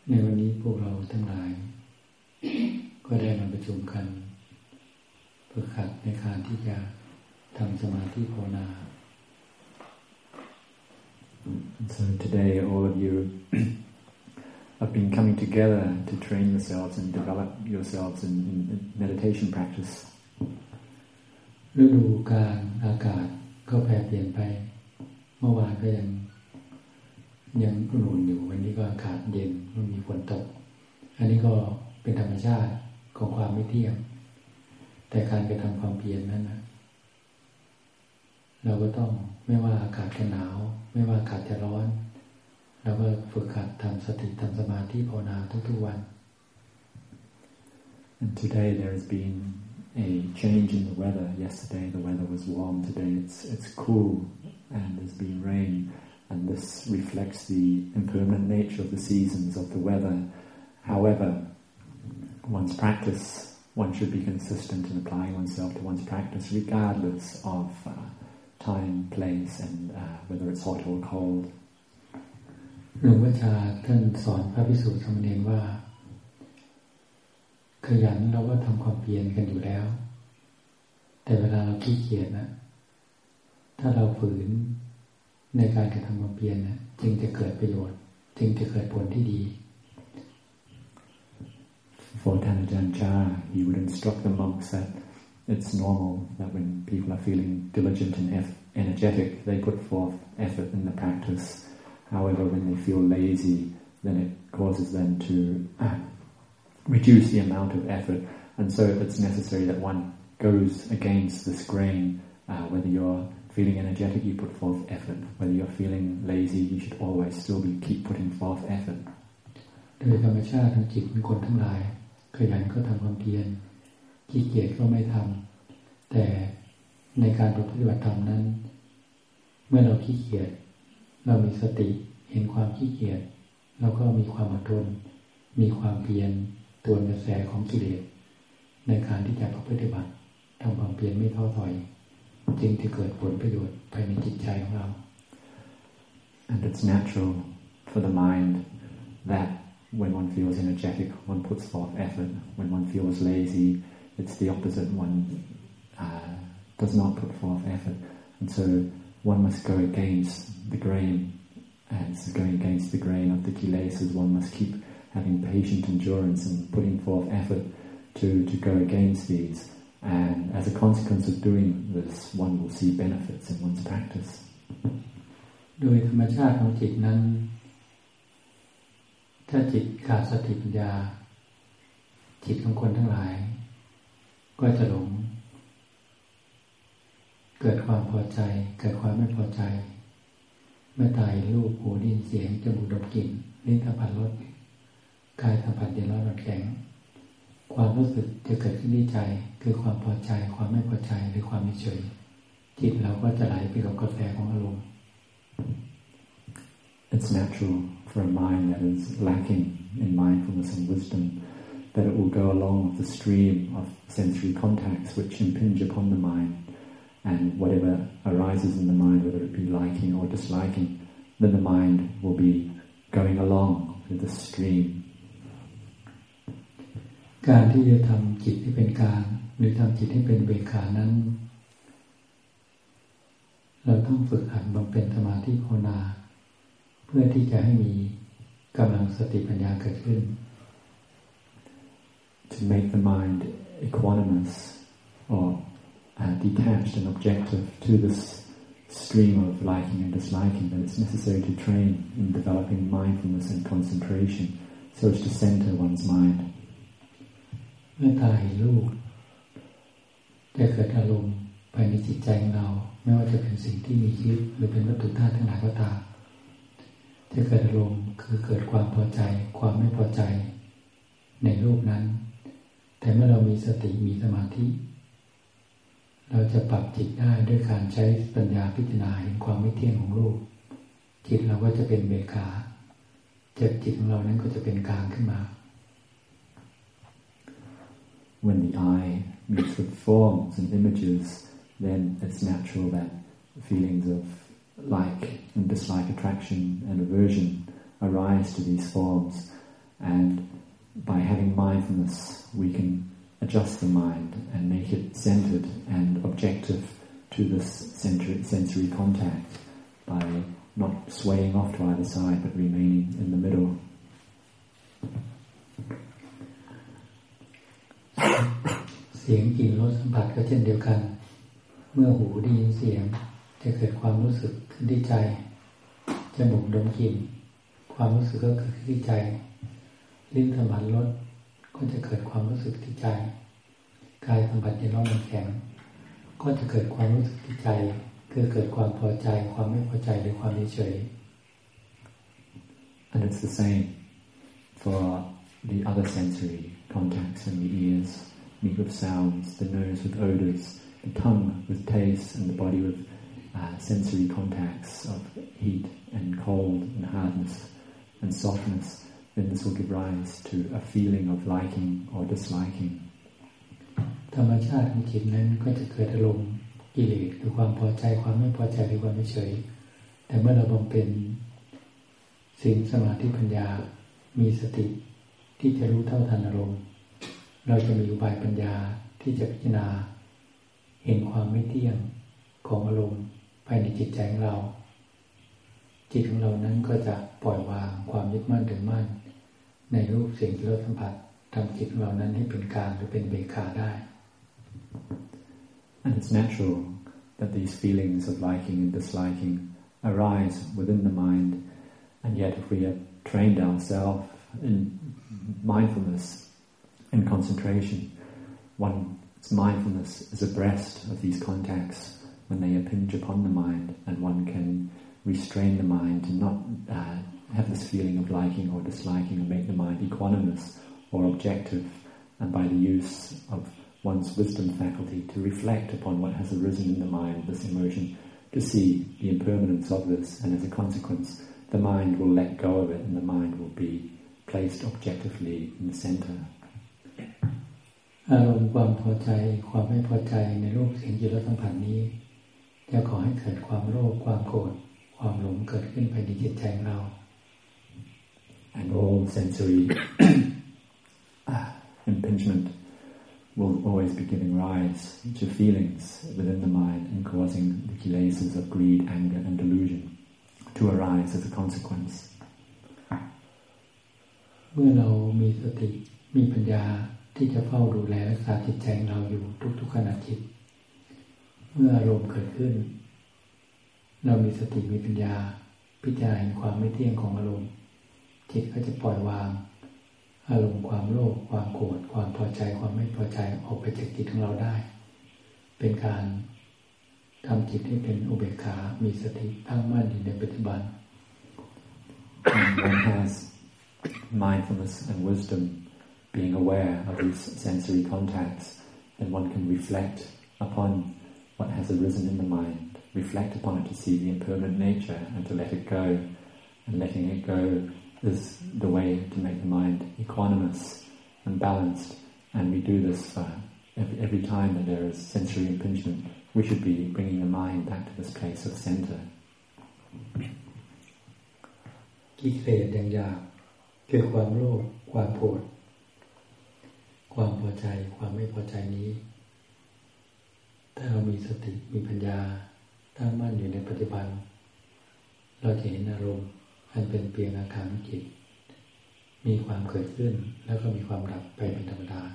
ในวันนี้พวกเราทั้งหลายก็ได้มาประชุมกันฝึกหัดในการที่จะทำสมาธิภาวนา So today all of you have been coming together to train yourselves and develop yourselves in meditation practice. ฤดูกาลอากาศก็แปรเปลี่ยนไปเมื่อวานก็ยังอุ่นอยู่วันนี้ก็อากาศเย็นมันมีฝนตกอันนี้ก็เป็นธรรมชาติของความไม่เที่ยงแต่การกระทำความเพียรนั้นนะเราก็ต้องไม่ว่าอากาศจะหนาวไม่ว่าอากาศจะร้อนเราก็ฝึกหัดทำสติทำสมาธิภาวนาทุกๆวัน And today there has been a change in the weather. Yesterday the weather was warm. Today it's cool and there's been rain, and this reflects the impermanent nature of the seasons of the weather. However, one's practice, one should be consistent in applying oneself to one's practice regardless of time, place, and whether it's hot or cold. หลวงพ่อชาท่านสอนพระภิกษุสามเณรว่าขยันเราก็ทำความเพียรกันอยู่แล้วแต่เวลาเราขี้เกียจนะถ้าเราฝืนในการกระทำความเพียรนะจึงจะเกิดประโยชน์จึงจะเกิดผลที่ดี For Tanajan Chah, he would instruct the monks that it's normal that when people are feeling diligent and energetic, they put forth effort in the practice. However, when they feel lazy, then it causes them to reduce the amount of effort. And so it's necessary that one goes against this grain. Whether you're feeling energetic, you put forth effort. Whether you're feeling lazy, you should always still keep putting forth effort. โดยธรรมชาติของจิตของคนทั้งหลายขยันก็ทำความเพียรขี้เกียจก็ไม่ทำแต่ในการปฏิบัติธรรมนั้นเมื่อเราขี้เกียจเรามีสติเห็นความขี้เกียจเราก็มีความอดทนมีความเพียรตัวนกระแสของกิเลสในการที่จะปฏิบัติทำความเพียรไม่ท้อถอยจึงจะเกิดผลประโยชน์ภายในจิตใจของเรา And it's natural for the mind that when one feels energetic, one puts forth effort. When one feels lazy, it's the opposite. One does not put forth effort. And so one must go against the grain. As going against the grain of the kilesas, one must keep having patient endurance and putting forth effort to go against these. And as a consequence of doing this, one will see benefits in one's practice. โดยธรรมชาติของจิตนั้นถ้าจิตขาดสติปัญญาจิตของคนทั้งหลายก็จะหลงเกิดความพอใจเกิดความไม่พอใจเมื่อตายรูปหูได้ยินเสียงจมูกดมกลิ่นลิ้นสัมผัสรสกายสัมผัสเย็นร้อนอ่อนแข็งความรู้สึกจะเกิดขึ้นที่ใจคือความพอใจความไม่พอใจหรือความเฉยจิตเราก็จะไหลไปกับกระแสของอารมณ์ It's natural for a mind that is lacking in mindfulness and wisdom that it will go along with the stream of sensory contacts which impinge upon the mind, and whatever arises in the mind, whether it be liking or disliking, then the mind will be going along with the stream. การที่จะทำจิตให้เป็นกลางหรือทำจิตให้เป็นเบกขานั้นเราต้องฝึกหัดบำเพ็ญสมาธิภาวนาเพื่อที่จะให้มีกำลังสติปัญญาเกิดขึ้น To make the mind equanimous or detached and objective to this stream of liking and disliking, then it's necessary to train in developing mindfulness and concentration so as to center one's mind. เมื่อตาเห็นรูปจะเกิดอารมณ์ภายในจิตใจของเราไม่ว่าจะเป็นสิ่งที่มีชีวิตหรือเป็นวัตถุธาตุทั้งหลายก็ตามจะเกิดอารมณ์คือเกิดความพอใจความไม่พอใจในรูปนั้นแต่เมื่อเรามีสติมีสมาธิเราจะปรับจิตได้ด้วยการใช้ปัญญาพิจารณาเห็นความไม่เที่ยงของรูปจิตเราก็จะเป็นเบกขาจิตของเรานั้นก็จะเป็นกลางขึ้นมา When the eye meets with forms and images, then it's natural that feelings of like and dislike, attraction and aversion arise to these forms. and by having mindfulness we can adjust the mind and make it centered and objective to this sensory contact by not swaying off to either side but remaining in the middle. เสียงกลิ่นรสสัมผัสก็เช่นเดียวกันเมื่อหูได้ยินเสียงจะเกิดความรู้สึกขึ้นที่ใจจมูกดมกลิ่นความรู้สึกก็เกิดขึ้นที่ใจลิ้นสัมผัสรสก็จะเกิดความรู้สึกที่ใจกายสัมผัสเย็นร้อนมันแข็งก็จะเกิดความรู้สึกที่ใจคือเกิดความพอใจความไม่พอใจหรือความเฉย And it's the same for the other sensory contacts in the ears, meat with sounds, the nose with odors, the tongue with taste, and the body with sensory contacts of heat and cold and hardness and softness. Then this will give rise to a feeling of liking or disliking. ธรรมชาติของจิตนั้นก็จะเกิดอารมณ์กิเลสคือความพอใจความไม่พอใจหรือความเฉยแต่เมื่อเราบำเพ็ญศีลสมาธิปัญญามีสติที่จะรู้เท่าทันอารมณ์เราจะมีอุบายปัญญาที่จะพิจารณาเห็นความไม่เที่ยงของอารมณ์ภายในจิตใจของเราจิตของเรานั้นก็จะปล่อยวางความยึดมั่นถือมั่นในรูปเสียงรสสัมผัสทำจิตของเรานั้นให้เป็นกลางหรือเป็นเบกขาได้ And it's natural that these feelings of liking and disliking arise within the mind, and yet if we have trained ourselves in mindfulness and concentration, one's mindfulness is abreast of these contacts when they impinge upon the mind, and one can restrain the mind to not have this feeling of liking or disliking and make the mind equanimous or objective, and by the use of one's wisdom faculty to reflect upon what has arisen in the mind, this emotion, to see the impermanence of this, and as a consequence the mind will let go of it and the mind will be placed objectively in the center. อารมณ์ความพอใจความไม่พอใจในรูปเสียงกลิ่นรสสัมผัสนี้จะก่อให้เกิดความโลภความโกรธความหลงเกิดขึ้นภายในจิตใจของเรา And all sensory impingement will always be giving rise to feelings within the mind and causing the kilesas of greed, anger and delusion to arise as a consequence. เมื่อเรามีสติมีปัญญาที่จะเฝ้าดูแลรักษาจิตใจของเราอยู่ทุกๆขณะจิตเมื่ออารมณ์เกิดขึ้นเรามีสติมีปัญญาพิจารณาความไม่เที่ยงของอารมณ์จิตก็จะปล่อยวางอารมณ์ความโลภความโกรธความพอใจความไม่พอใจออกไปจากจิตของเราได้เป็นการทำจิตให้เป็นอุเบกขามีสติตั้งมั่นอยู่ในปัจจุบัน And one has mindfulness and wisdom being aware of these sensory contacts, and one can reflect upon what has arisen in the mind, reflect upon it to see the impermanent nature and to let it go, and letting it go is the way to make the mind equanimous and balanced. And we do this every time that there is sensory impingement. We should be bringing the mind back to this place of center. กิเลสอย่างหยาบคือความโลภความโกรธความพอใจความไม่พอใจนี้ถ้าเรามีสติมีปัญญาตั้งมั่นอยู่ในปัจจุบันเราจะเห็นอารมณ์อันเป็นเพียงอาการของจิตมีความเกิดขึ้นแล้วก็มีความดับไปเป็นธรรมดา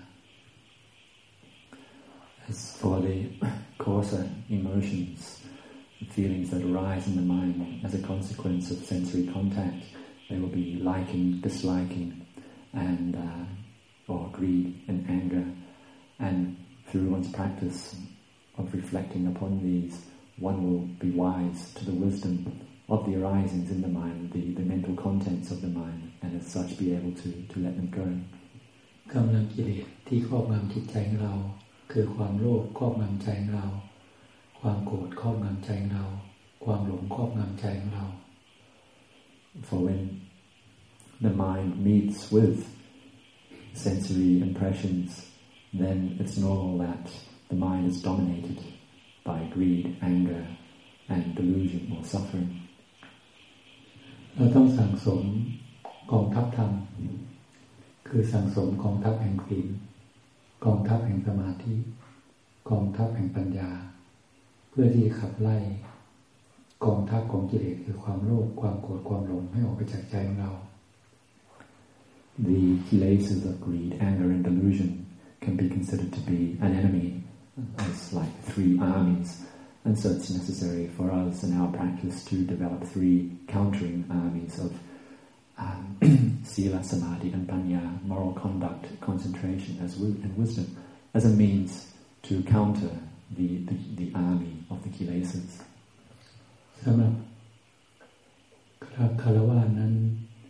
As for the coarser emotions, the feelings that arise in the mind as a consequence of sensory contact, they will be liking, disliking, and or greed and anger. And through one's practice of reflecting upon these, one will be wise to the wisdom of the arisings in the mind, the mental contents of the mind, and as such be able to let them go. กำลังกิเลสที่ครอบงำจิตใจของเราคือความโลภครอบงำใจของเราความโกรธครอบงำใจของเราความหลงครอบงำใจของเรา For when the mind meets with sensory impressions, then it's normal that the mind is dominated by greed, anger, and delusion or suffering. เราต้องสั่งสมกองทัพธรรมคือสังสมกองทัพแห่งศีลกองทัพแห่งสมาธิกองทัพแห่งปัญญาเพื่อที่ขับไล่กองทัพของกิเลสคือความโลภความโกรธความหลงให้ออกไปจากใจของเรา The kilesas of greed, anger and delusion can be considered to be an enemy as like three armies, and so it's necessary for us in our practice to develop three countering armies of sila, samadhi and panya, moral conduct, concentration and wisdom as a means to counter the army of the kilesas. สำหรับคฤหัสถ์นั้น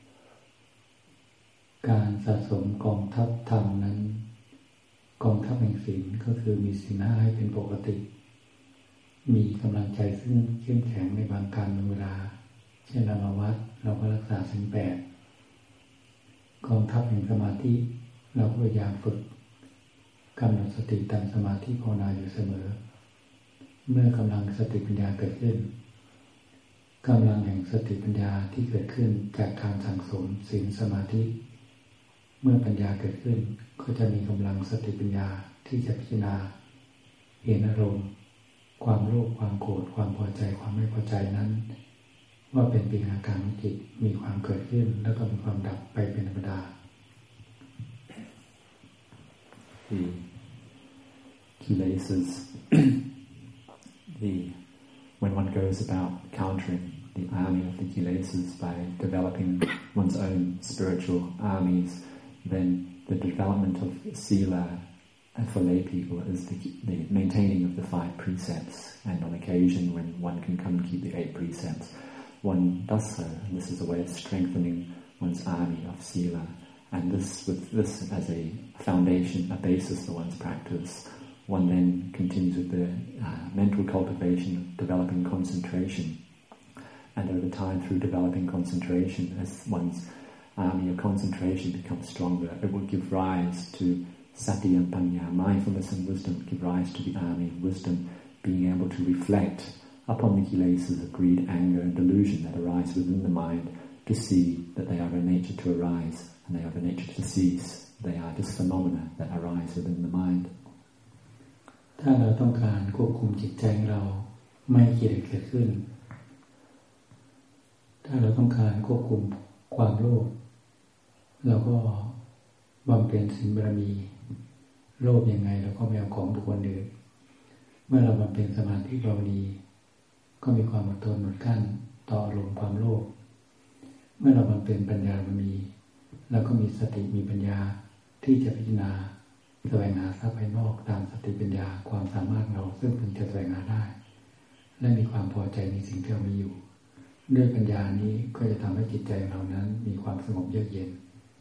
การสะสมกองทัพธรรมนั้นกองทัพแห่งศีลก็คือมีศีลห้าให้เป็นปกติมีกำลังใจซึ่งเข้มแข็งในบางการบางเวลาเช่นเรามาวัดเราก็รักษาศีลแปดกองทัพแห่งสมาธิเราก็พยายามฝึกกำหนดสติตั้งสมาธิภาวนาอยู่เสมอเมื่อกำลังสติปัญญาเกิดขึ้นกำลังแห่งสติปัญญาที่เกิดขึ้นจากการสั่งสมศีลสมาธิเมื่อปัญญาเกิดขึ้นก็จะมีกำลังสติปัญญาที่จะพิจารณาเห็นอารมณ์ความโลภความโกรธความพอใจความไม่พอใจนั้นว่าเป็นปีอาการของจิตมีความเกิดขึ้นแล้วก็มีความดับไปเป็นธรรมดา The kilesas when one goes about countering the army of the kilesas by developing one's own spiritual armies, then the development of sila for lay people is the maintaining of the 5 precepts, and on occasion when one can come and keep the 8 precepts, one does so, and this is a way of strengthening one's army of sila, and with this as a foundation, a basis for one's practice, one then continues with the mental cultivation of developing concentration, and over time through developing concentration, as one's army of concentration becomes stronger, it will give rise to sati and panya, mindfulness and wisdom, give rise to the army of wisdom, being able to reflect upon the kilesas of greed, anger and delusion that arise within the mind, to see that they are a nature to arise and they are a nature to cease. They are just phenomena that arise within the mind. ถ้าเราต้องการควบคุมจิตใจของเราไม่ให้กิเลสเกิดขึ้นถ้าเราต้องการควบคุมความโลภเราก็บำเพ็ญศีลบารมีโลภยังไงเราก็ไม่เอาของบุคคลอื่นเมื่อเราบำเพ็ญสมาธิบารมีก็มีความอดทนอดกลั้นต่ออารมณ์ความโลภเมื่อเราบำเพ็ญปัญญาบารมีเราก็มีสติมีปัญญาที่จะพิจารณาแสวงหาทรัพย์ภายนอกตามสติปัญญาความสามารถเราซึ่งพึงจะแสวงหาได้และมีความพอใจในสิ่งที่เรามีอยู่ด้วยปัญญานี้ก็จะทำให้จิตใจเรานั้นมีความสงบเยือกเย็น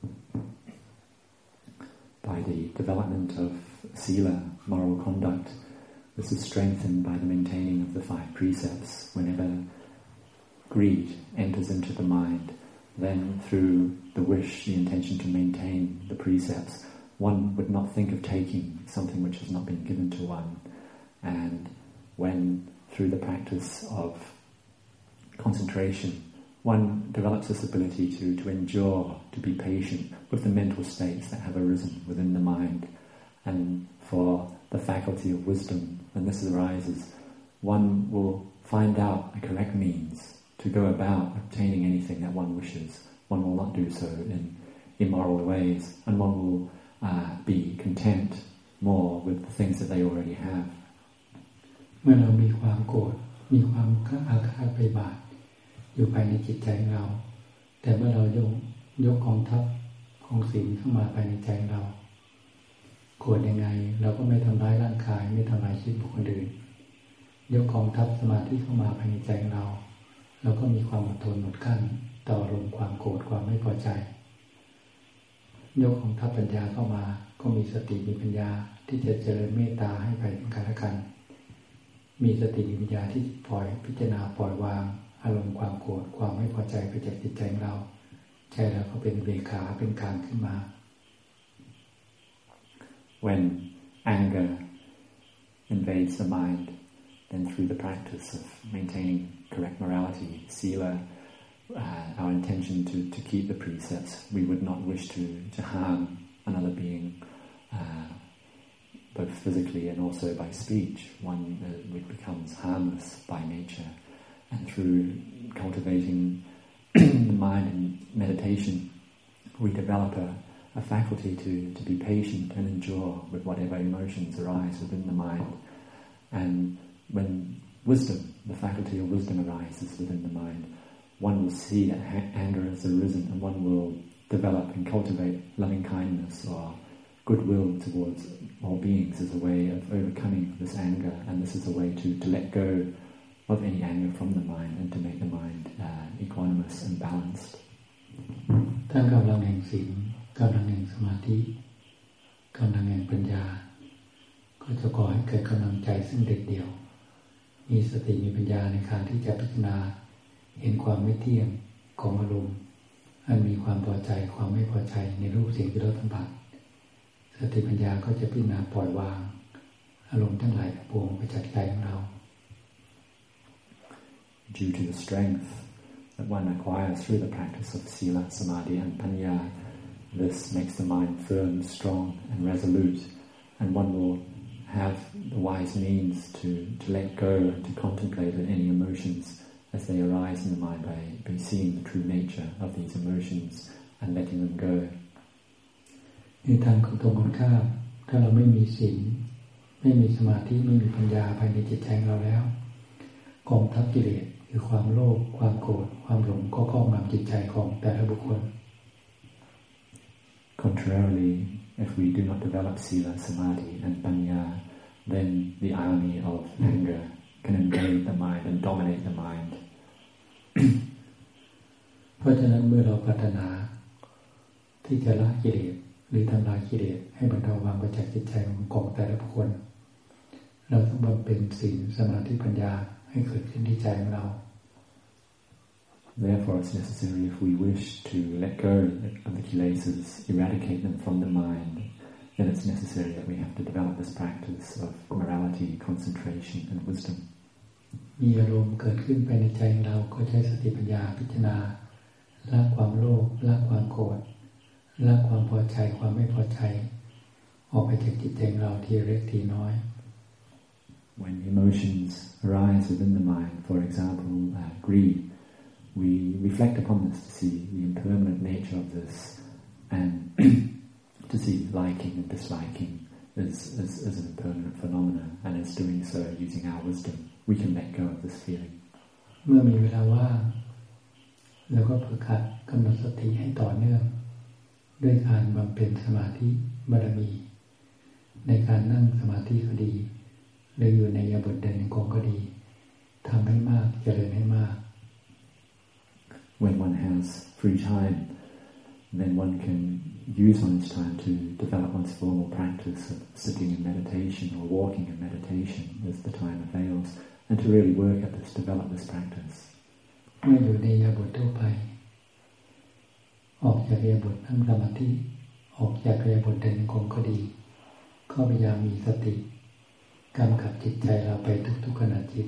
By the development of sila, moral conduct, this is strengthened by the maintaining of the 5 precepts. Whenever greed enters into the mind, then through the wish, the intention to maintain the precepts, one would not think of taking something which has not been given to one. And when through the practice of concentration, one develops this ability to endure, to be patient with the mental states that have arisen within the mind. And for the faculty of wisdom, when this arises, one will find out a correct means to go about obtaining anything that one wishes. One will not do so in immoral ways, and one will be content more with the things that they already have. เมื่อเรามีความโกรธมีความอาฆาตพยาบาทอยู่ภายในจิตใจของเราแต่เมื่อเรายกกองทัพของศีลเข้ามาภายในใจเราโกรธยังไงเราก็ไม่ทำร้ายร่างกายไม่ทำลายชีวิตบุคคลอื่นยกกองทัพสมาธิเข้ามาภายในใจเราเราก็มีความอดทนอดกลั้นต่ออารมณ์ความโกรธความไม่พอใจยกกองทัพปัญญาเข้ามาก็มีสติมีปัญญาที่จะเจริญเมตตาให้ไปเป็นกันและกันมีสติมีปัญญาที่ปล่อยพิจารณาปล่อยวางอารมณ์ความโกรธความไม่พอใจไปจากจิตใจของเราใจเราก็เป็นเบขาเป็นกลางขึ้นมา When anger invades the mind, then through the practice of maintaining correct morality, sila, our intention to keep the precepts. We would not wish to harm another being, both physically and also by speech. One becomes harmless by nature, and through cultivating the mind and meditation, we develop a faculty to be patient and endure with whatever emotions arise within the mind. And when wisdom, the faculty of wisdom arises within the mind, one will see that anger has arisen, and one will develop and cultivate loving kindness or goodwill towards all beings as a way of overcoming this anger. And this is a way to let go of any anger from the mind and to make the mind equanimous and balanced. ทั้งกำลังแห่งศีลกำลังแห่งสมาธิกำลังแห่งปัญญาก็จะก่อให้เกิดกำลังใจซึ่งเด็ดเดี่ยวมีสติมีปัญญาในการที่จะพิจารณาเห็นความไม่เที่ยงของอารมณ์อันมีความพอใจความไม่พอใจในรูปเสียงที่เราสัมผัสสติปัญญาก็จะพิจารณาปล่อยวางอารมณ์ทั้งหลายทั้งปวงไปจากใจของเรา Due to the strength that one acquires through the practice of sila, samadhi and panya, this makes the mind firm, strong and resolute, and one will have the wise means to let go and to contemplate any emotions as they arise in the mind by seeing the true nature of these emotions and letting them go. ในทางของตรงกันข้ามถ้าเราไม่มีศีลไม่มีสมาธิไม่มีปัญญาภายในจิตใจเราแล้วกองทัพกิเลสคือความโลภความโกรธความหลงก็ครอบงำจิตใจของแต่ละบุคคล Contrarily, if we do not develop sila, samadhi and panya, then the army of anger can invade the mind and dominate the mind. เพราะฉะนั้นเมื่อเราปรารถนาที่จะละกิเลสหรือทำลายกิเลสให้บรรเทาความไปจากจิตใจของแต่ละบุคคลเราต้องบำเพ็ญศีลสมาธิปัญญาให้เกิดขึ้นที่ใจของเรา Therefore, it's necessary if we wish to let go of the kilesas, eradicate them from the mind, then it's necessary that we have to develop this practice of morality, concentration and wisdom. มีอารมณ์เกิดขึ้นภายในใจของเราก็ใช้สติปัญญาพิจารณาละความโลภละความโกรธละความพอใจความไม่พอใจออกไปจากจิตใจของเราทีเล็กทีน้อย When emotions arise within the mind, for example, greed, we reflect upon this to see the impermanent nature of this and to see liking and disliking as an impermanent phenomena, and as doing so using our wisdom, we can let go of this feeling. เมื่อมีเวลาว่างแล้วก็ฝึกหัดกำหนดสติให้ต่อเนื่องด้วยการบำเพ็ญสมาธิบารมีในการนั่งสมาธิก็ดีหรืออยู่ในอิริยาบถเดินจงกรมก็ดีทำให้มากเจริญให้มาก When one has free time, then one can use one's time to develop one's formal practice of sitting in meditation or walking in meditation as the time avails, and to really work at this, develop this practice. เมื่ออยู่ในอิริยาบถทั่วไปออกจากอิริยาบถนั่งสมาธิออกจากอิริยาบถเดินจงกรมก็ดีก็พยายามมีสติกำกับจิตใจเราไปทุกๆขณะจิต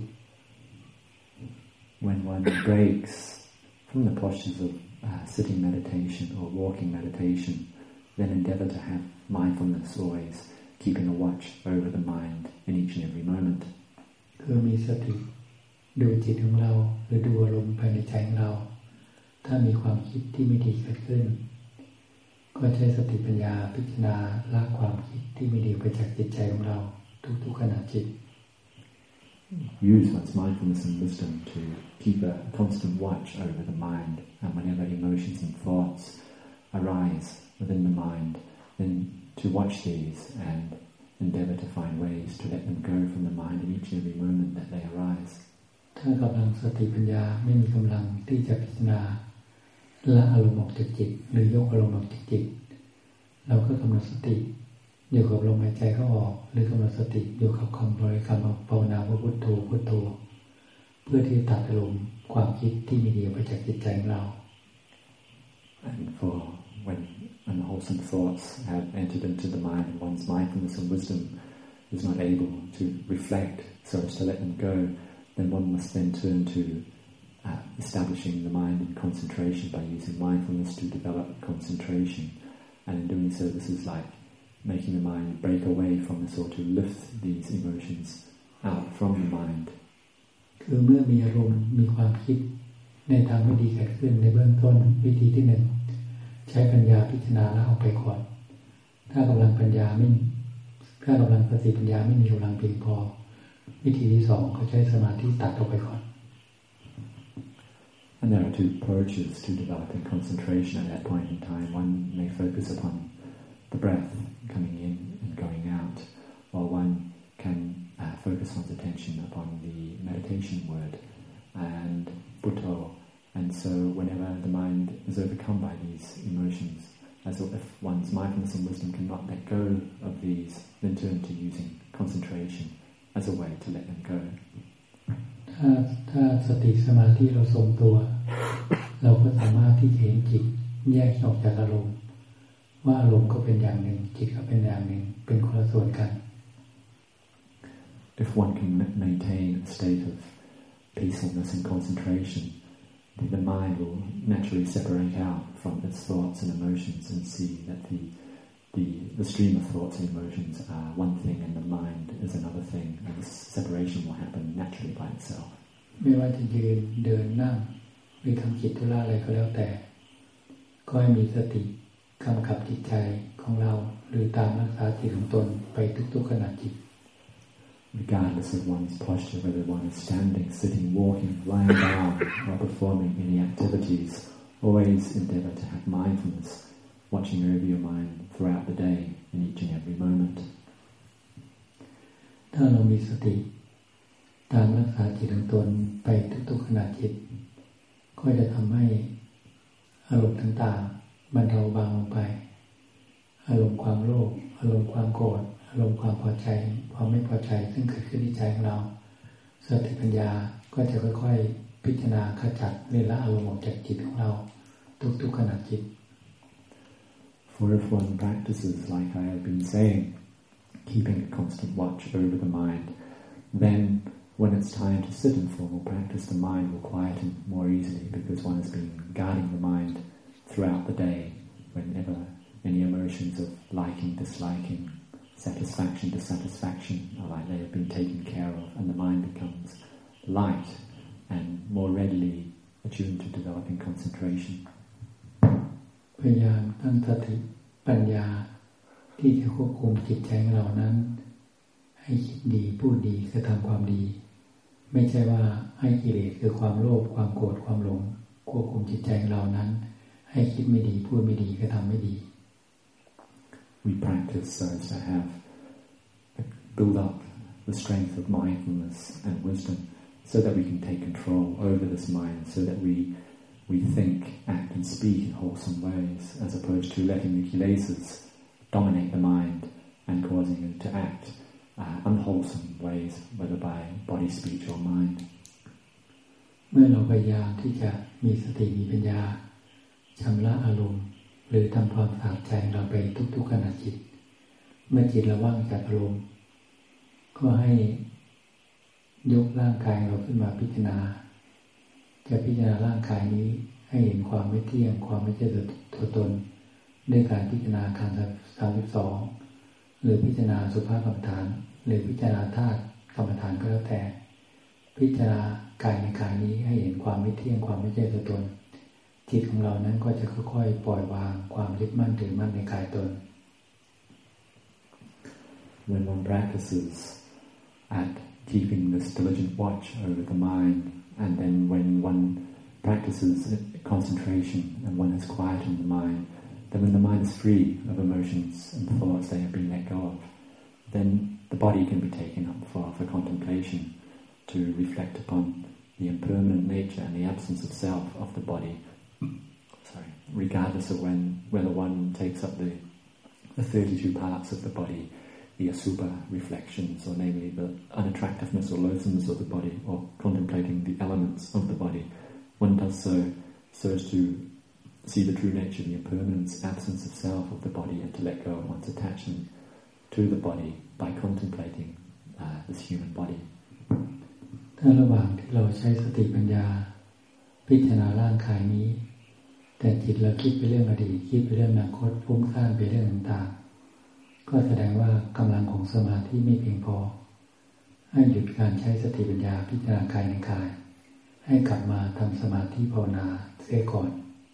When one breaks from the postures of sitting meditation or walking meditation, then endeavor to have mindfulness always, keeping a watch over the mind in each and every moment. คือมีสติดูจิตของเราหรือดูอารมณ์ภายในใจของเราถ้ามีความคิดที่ไม่ดีเกิดขึ้นก็ใช้สติปัญญาพิจารณาละความคิดที่ไม่ดีไปจากจิตใจของเราทุกๆขณะจิต Use one's mindfulness and wisdom to keep a constant watch over the mind, and whenever emotions and thoughts arise within the mind, then to watch these and endeavor to find ways to let them go from the mind in each and every moment that they arise. ถ้ากำลังสติปัญญาไม่มีกำลังที่จะพิจารณาละอารมณ์ออกจากจิตหรือยกอารมณ์ออกจากจิตเราก็กำหนดสติอยู่กับลมหายใจเข้าออกหรือกำหนดสติอยู่กับคำบริกรรมภาวนาพุทโธพุทโธเพื่อที่ตัดอารมณ์ความคิดที่ไม่ดีไปจากจิตใจของเรา And for when unwholesome thoughts have entered into the mind, and one's mindfulness and wisdom is not able to reflect so as to let them go, then one must then turn to establishing the mind in concentration by using mindfulness to develop concentration. And in doing so, this is like making the mind break away from this or to lift these emotions out from the mind. คือเมื่อมีอารมณ์มีความคิดในทางไม่ดีเกิดขึ้นในเบื้องต้นวิธีที่หนึ่งใช้ปัญญาพิจารณาแล้วเอาไปก่อนถ้ากำลังสติปัญญาไม่มีกำลังเพียงพอวิธีที่สองเขาใช้สมาธิตัดออกไปก่อน And there are two approaches to developing concentration at that point in time. One may focus upon the breath coming in and going out, while one can focus one's attention upon the meditation word and Buddha. And so whenever the mind is overcome by these emotions, as if one's mindfulness and wisdom cannot let go of these, then turn to using concentration as a way to let them go. ถ้าสติสมาธิเราทรงตัวเราก็สามารถที่จะเห็นจิตแยกออกจากอารมณ์ว่าอารมณ์ก็เป็นอย่างหนึ่งจิตก็เป็นอย่างหนึ่งเป็นคนละส่วนกัน If one can maintain a state of peacefulness and concentration, the mind will naturally separate out from its thoughts and emotions and see that the stream of thoughts and emotions are one thing and the mind is another thing, and this separation will happen naturally by itself. ไม่ว่าจะยืนเดินนั่งหรือทำกิจธุระอะไรก็แล้วแต่ก็ให้มีสติกำกับจิตใจของเราหรือตามรักษาจิตของตนไปทุกๆขณะจิต Regardless of one's posture, whether one is standing, sitting, walking, lying down, or performing any activities, always endeavour to have mindfulness, watching over your mind throughout the day in each and every moment. ถ้าเรามีสติตามรักษาจิตของตนไปทุกๆขณะจิตก็จะทำให้อารมณ์ต่างๆบรรเทาเบาลงไปอารมณ์ความโลภอารมณ์ความโกรธอารมณ์ความพอใจความไม่พอใจซึ่งเกิดขึ้นในใจของเราสติปัญญาก็จะค่อยๆพิจารณาขจัดละอารมณ์ออกจากจิตของเราทุกๆขณะจิต For if one practices, like I have been saying, keeping a constant watch over the mind, then when it's time to sit in formal practice, the mind will quieten more easily because one has been guarding the mind throughout the day whenever any emotions of liking, disliking, satisfaction, dissatisfaction are like they have been taken care of, and the mind becomes light and more readily attuned to developing concentration. พยายามตั้งสติปัญญาที่จะควบคุมจิตใจของเรานั้นให้คิดดีพูดดีกระทำความดีไม่ใช่ว่าให้กิเลสคือความโลภความโกรธความหลงควบคุมจิตใจของเรานั้นให้คิดไม่ดีพูดไม่ดีกระทำไม่ดี We practice so as to build up the strength of mindfulness and wisdom so that we can take control over this mind, so that we think, act and speak in wholesome ways, as opposed to letting the kilesas dominate the mind and causing it to act unwholesome ways, whether by body, speech or mind. เมื่อเราพยายามที่จะมีสติมีปัญญาชำระอารมณ์หรือทำความสะอาดใจเราไปทุกๆขณะจิตเมื่อจิตเราว่างจากอารมณ์ก็ให้ยกร่างกายเราขึ้นมาพิจารณาจะพิจารณาร่างกายนี้ให้เห็นความไม่เที่ยงความไม่ใช่ตัวตนด้วยการพิจารณาขันธ์32หรือพิจารณาสุภาพกรรมฐานหรือพิจารณาธาตุกรรมฐานก็แล้วแต่พิจารณากายในกายนี้ให้เห็นความไม่เที่ยงความไม่ใช่ตัวตนจิตของเรานั้นก็จะค่อยๆปล่อยวางความยึดมั่นถือมั่นในกายตน When one practices at keeping this diligent watch over the mind, and then when one practices concentration and one has quietened the mind, then when the mind is free of emotions and thoughts that have been let go of, then the body can be taken up for contemplation to reflect upon the impermanent nature and the absence of self of the body. Regardless of whether one takes up the 32 parts of the body, the asubha reflections, or namely the unattractiveness or loathsomeness of the body, or contemplating the elements of the body, one does so as to see the true nature, the impermanence, absence of self of the body, and to let go of one's attachment to the body by contemplating this human body. ถ้าระหว่างที่เราใช้สติปัญญาพิจารณาร่างกายนี้แต่จิตเราคิดไปเรื่องอดีตคิดไปเรื่องอนาคตฟุ้งซ่านไปเรื่องต่างๆก็แสดงว่ากำลังของสมาธิไม่เพียงพอให้หยุดการใช้สติปัญญาพิจารณากายในกายให้กลับมาทำสมาธิภาวนาเสียก่อน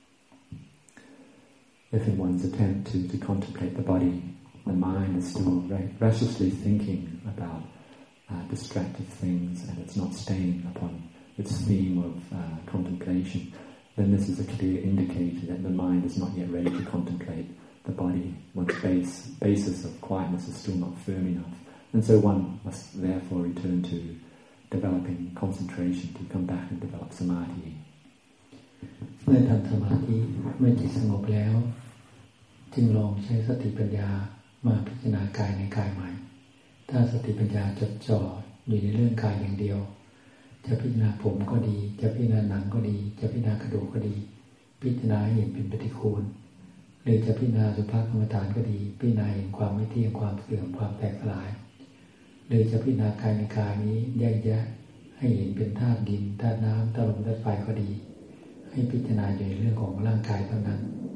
If in one's attempt to contemplate the body, the mind is still restlessly thinking about distracted things and it's not staying upon its theme of contemplation, then this is a clear indicator that the mind is not yet ready to contemplate the body. One's basis of quietness is still not firm enough. And so one must therefore return to developing concentration to come back and develop samadhi. เมื่อทำสมาธิเมื่อจิตสงบแล้วจึงลองใช้สติปัญญามาพิจารณากายในกายใหม่ถ้าสติปัญญาจดจ่ออยู่ในเรื่องกายอย่างเดียวจะพิจารณาผมก็ดีจะพิจารณาหนังก็ดีจะพิจารณากระดูกก็ดีพิจารณาเห็นเป็นปฏิคูลหรือจะพิจารณาสุภาพกรรมฐานก็ดีพิจารณาเห็นความไม่เที่ยงความเสื่อมความแตกสลายหรือจะพิจารณากายในกายนี้แยกแยะให้เห็นเป็นธาตุดินธาตุน้ำธาตุลมธาตุไฟก็ดีให้พิจารณาอยู่ในเรื่องของร่างกายเท่านั้น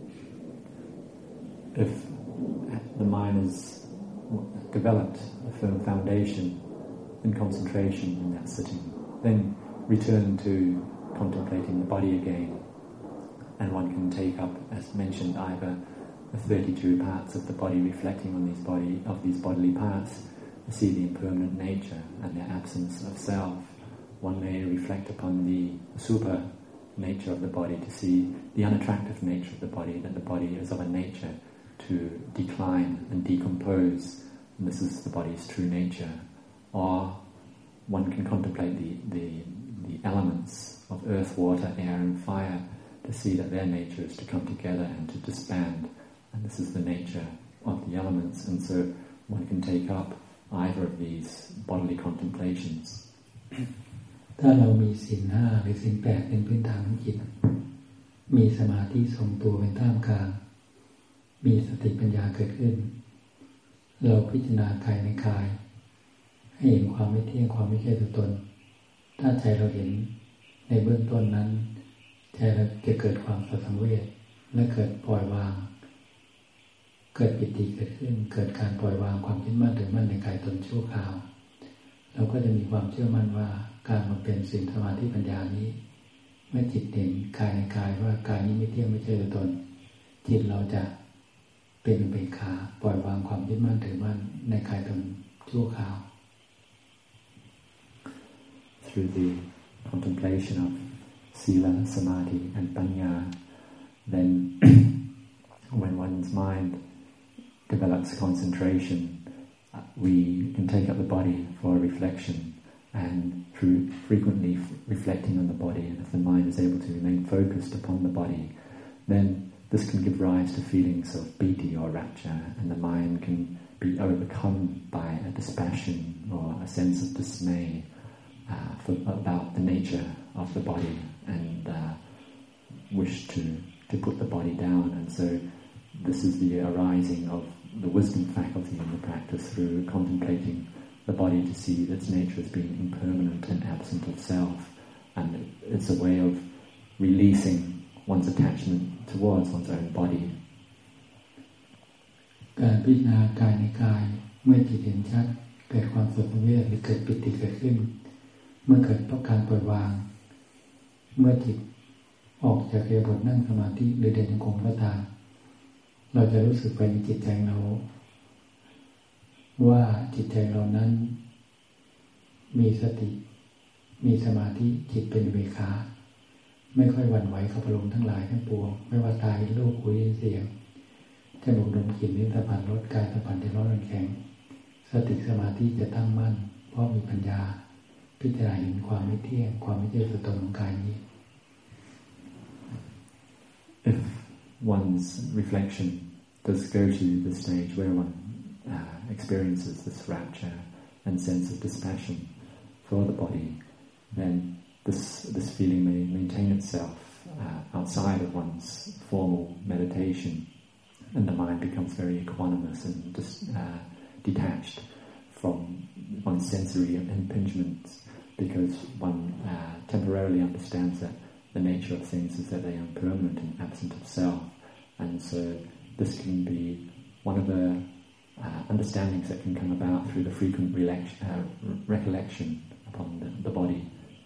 If the mind has developed a firm foundation in concentration in that sitting, then return to contemplating the body again, and one can take up, as mentioned, either the 32 parts of the body, reflecting on these bodily parts, to see the impermanent nature and their absence of self. One may reflect upon the super nature of the body to see the unattractive nature of the body, that the body is of a nature to decline and decompose, and this is the body's true nature. Or one can contemplate the elements of earth, water, air and fire to see that their nature is to come together and to disband, and this is the nature of the elements, and so one can take up either of these bodily contemplations. ถ้าเรามีศีล 5หรือศีล 8เป็นพื้นฐานของจิตมีสมาธิทรงตัวเป็นท่ามกลางมีสติปัญญาเกิดขึ้นเราพิจารณากายในกายให้เห็นความไม่เที่ยงความไม่ใช่ตัวตนถ้าใจเราเห็นในเบื้องต้นนั้นใจเราจะเกิดความสังเวชและเกิดปล่อยวางเกิดปิติเกิดขึ้นเกิดการปล่อยวางความยึดมั่นถือมั่นในกายตนชั่วคราวเราก็จะมีความเชื่อมั่นว่าการมาเป็นศีลสมาธิปัญญานี้เมื่อจิตเห็นกายในกายว่ากายนี้ไม่เที่ยงไม่ใช่ตัวตนจิตเราจะเป็นอุเบกขาปล่อยวางความยึดมั่นถือมั่นในกายตนชั่วคราว Through the contemplation of sila, samadhi and panya, then when one's mind develops concentration, we can take up the body for reflection, and through frequently reflecting on the body, and if the mind is able to remain focused upon the body, then this can give rise to feelings of piti or rapture, and the mind can be overcome by a dispassion or a sense of dismay about the nature of the body, and wish to put the body down. And so this is the arising of the wisdom faculty in the practice through contemplating the body to see its nature as being impermanent and absent of self, and it's a way of releasing one's attachment towards one's own body. การพิจารณากายในกายเมื่อจิตเห็นชัดเกิดความสังเวชหรือเกิดปิติเกิดขึ้นเมื่อเกิดต้องการปล่อยวางเมื่อจิตออกจากเรียบทนั่งสมาธิหรือเดินจงกรมก็ตามเราจะรู้สึกไปในจิตใจเราว่าจิตใจเรานั้นมีสติมีสมาธิจิตเป็นอุเบกขาไม่ค่อยหวั่นไหวกับอารมณ์ทั้งหลายทั้งปวงไม่ว่าตารูปหูยินเสียงจมูกดมกลิ่นลิ้นสัมผัสรสกายสัมผัสที่ร้อนแข็งสติสมาธิจะตั้งมั่นเพราะมีปัญญาพิจารณาเห็นความไม่เที่ยงความไม่ใช่ตัวตนของกายนี้ If one's reflection does go to the stage where one experiences this rapture and sense of dispassion for the body, then this feeling may maintain itself outside of one's formal meditation, and the mind becomes very equanimous and detached from one's sensory impingements, because one temporarily understands that the nature of things is that they are impermanent and absent of self. And so this can be one of the understandings that can come about through the frequent recollection upon the body.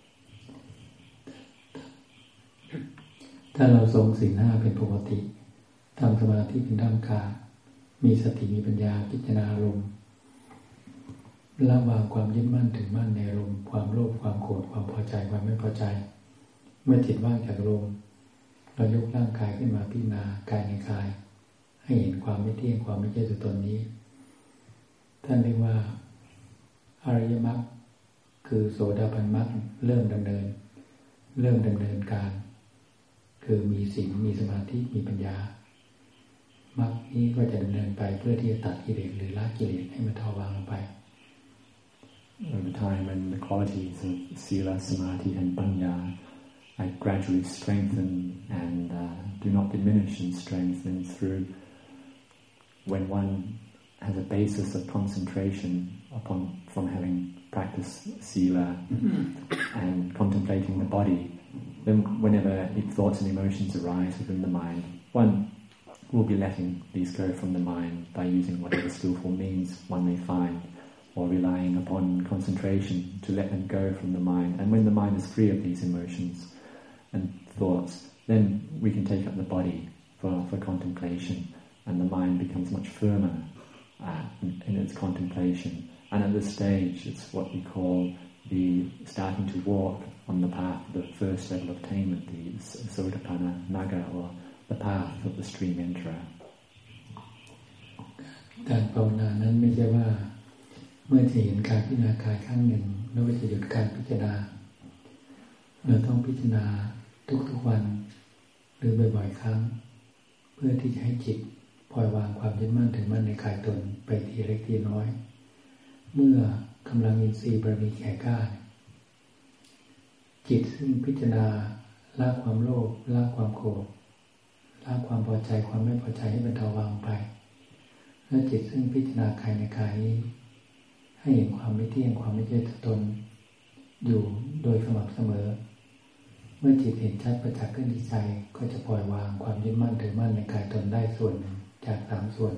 ถ้าเราทรงศีลห้าเป็นปกติทำสมาธิเป็นท่ามกลางมีสติมีปัญญาพิจารณาอารมณ์ละวางความยึดมั่นถือมั่นในอารมณ์ความโลภความโกรธความพอใจความไม่พอใจเมื่อจิตว่างจากอารมณ์เรายกร่างกายขึ้นมาพิจารณากายในกายให้เห็นความไม่เที่ยงความไม่ใช่ตัวตนนี้ท่านเรียกว่าอริยมรรคคือโสดาปันมรรคเริ่มดำเนินการคือมีศีลมีสมาธิมีปัญญามรรคนี้ก็จะดำเนินไปเพื่อที่จะตัดกิเลสหรือละกิเลสให้มันเทาวางลงไป Over time, when the qualities of sila, samadhi, and panya gradually strengthen and do not diminish in strength, and through when one has a basis of concentration from having practiced sila and contemplating the body, then whenever thoughts and emotions arise within the mind, one will be letting these go from the mind by using whatever skillful means one may find, or relying upon concentration to let them go from the mind. And when the mind is free of these emotions and thoughts, then we can take up the body for contemplation, and the mind becomes much firmer in its contemplation. And at this stage, it's what we call the starting to walk on the path, the first level of attainment, the Sotapanna Naga, or the path of the stream enterer. การภาวนานั้นไม่ใช่ว่าเมื่อจะเห็นการพิจารณากายครั้งหนึ่งแล้วก็จะหยุดการพิจารณาเราต้องพิจารณาทุกๆวันหรือบ่อยๆครั้งเพื่อที่จะให้จิตปล่อยวางความยึดมั่นถือมั่นในกายตนไปทีเล็กทีน้อยเมื่อกำลังอินทรีย์บารมีแก่กล้าจิตซึ่งพิจารณาละความโลภละความโกรธละความพอใจความไม่พอใจให้บรรเทาวางไปและจิตซึ่งพิจารณากายในกายนี้ให้เห็นความไม่เที่ยงความไม่ใช่ตัวตนอยู่โดยสม่ำเสมอเมื่อจิตเห็นชัดประจักษ์ขึ้นที่ใจก็จะปล่อยวางความยึดมั่นถือมั่นในกายตนได้ส่วนหนึ่งจาก3ส่วน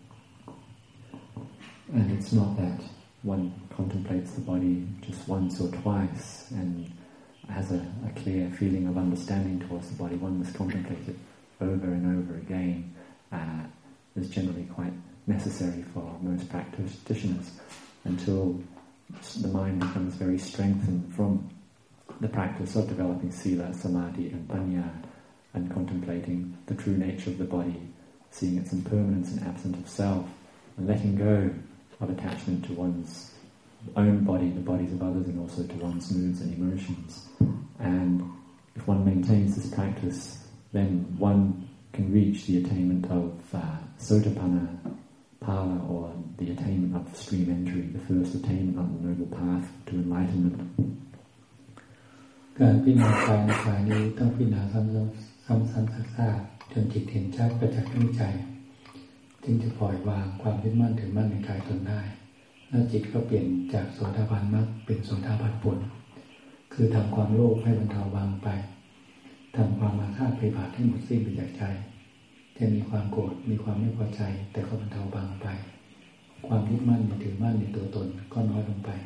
And it's not that one contemplates the body just once or twice and has a clear feeling of understanding towards the body. One must contemplate it over and over again. Is generally quite necessary for most practitioners until the mind becomes very strengthened from the practice of developing sila, samadhi and panya, and contemplating the true nature of the body, seeing its impermanence and absence of self, and letting go of attachment to one's own body, the bodies of others, and also to one's moods and emotions. And if one maintains this practice, then one can reach the attainment of Sotapanna Pala, or the attainment of stream entry, the first attainment on the noble path to enlightenment. การพิจารณากายในกายนี้ต้องพิจารณาซ้ำๆซากๆจนจิตเห็นชัดประจักษ์ในใจจึงจะปล่อยวางความยึดมั่นถือมั่นในกายตนได้แล้วจิตก็เปลี่ยนจากโสดาบันมรรคเป็นโสดาบันผลคือทำความโลภให้บรรเทาบางไปทำความอาฆาตพยาบาทให้หมดสิ้นไปจากใจจะมีความโกรธมีความไม่พอใจแต่ก็บรรเทาบางไปความยึดมั่นถือมั่นในตัวตนก็น้อยลงไป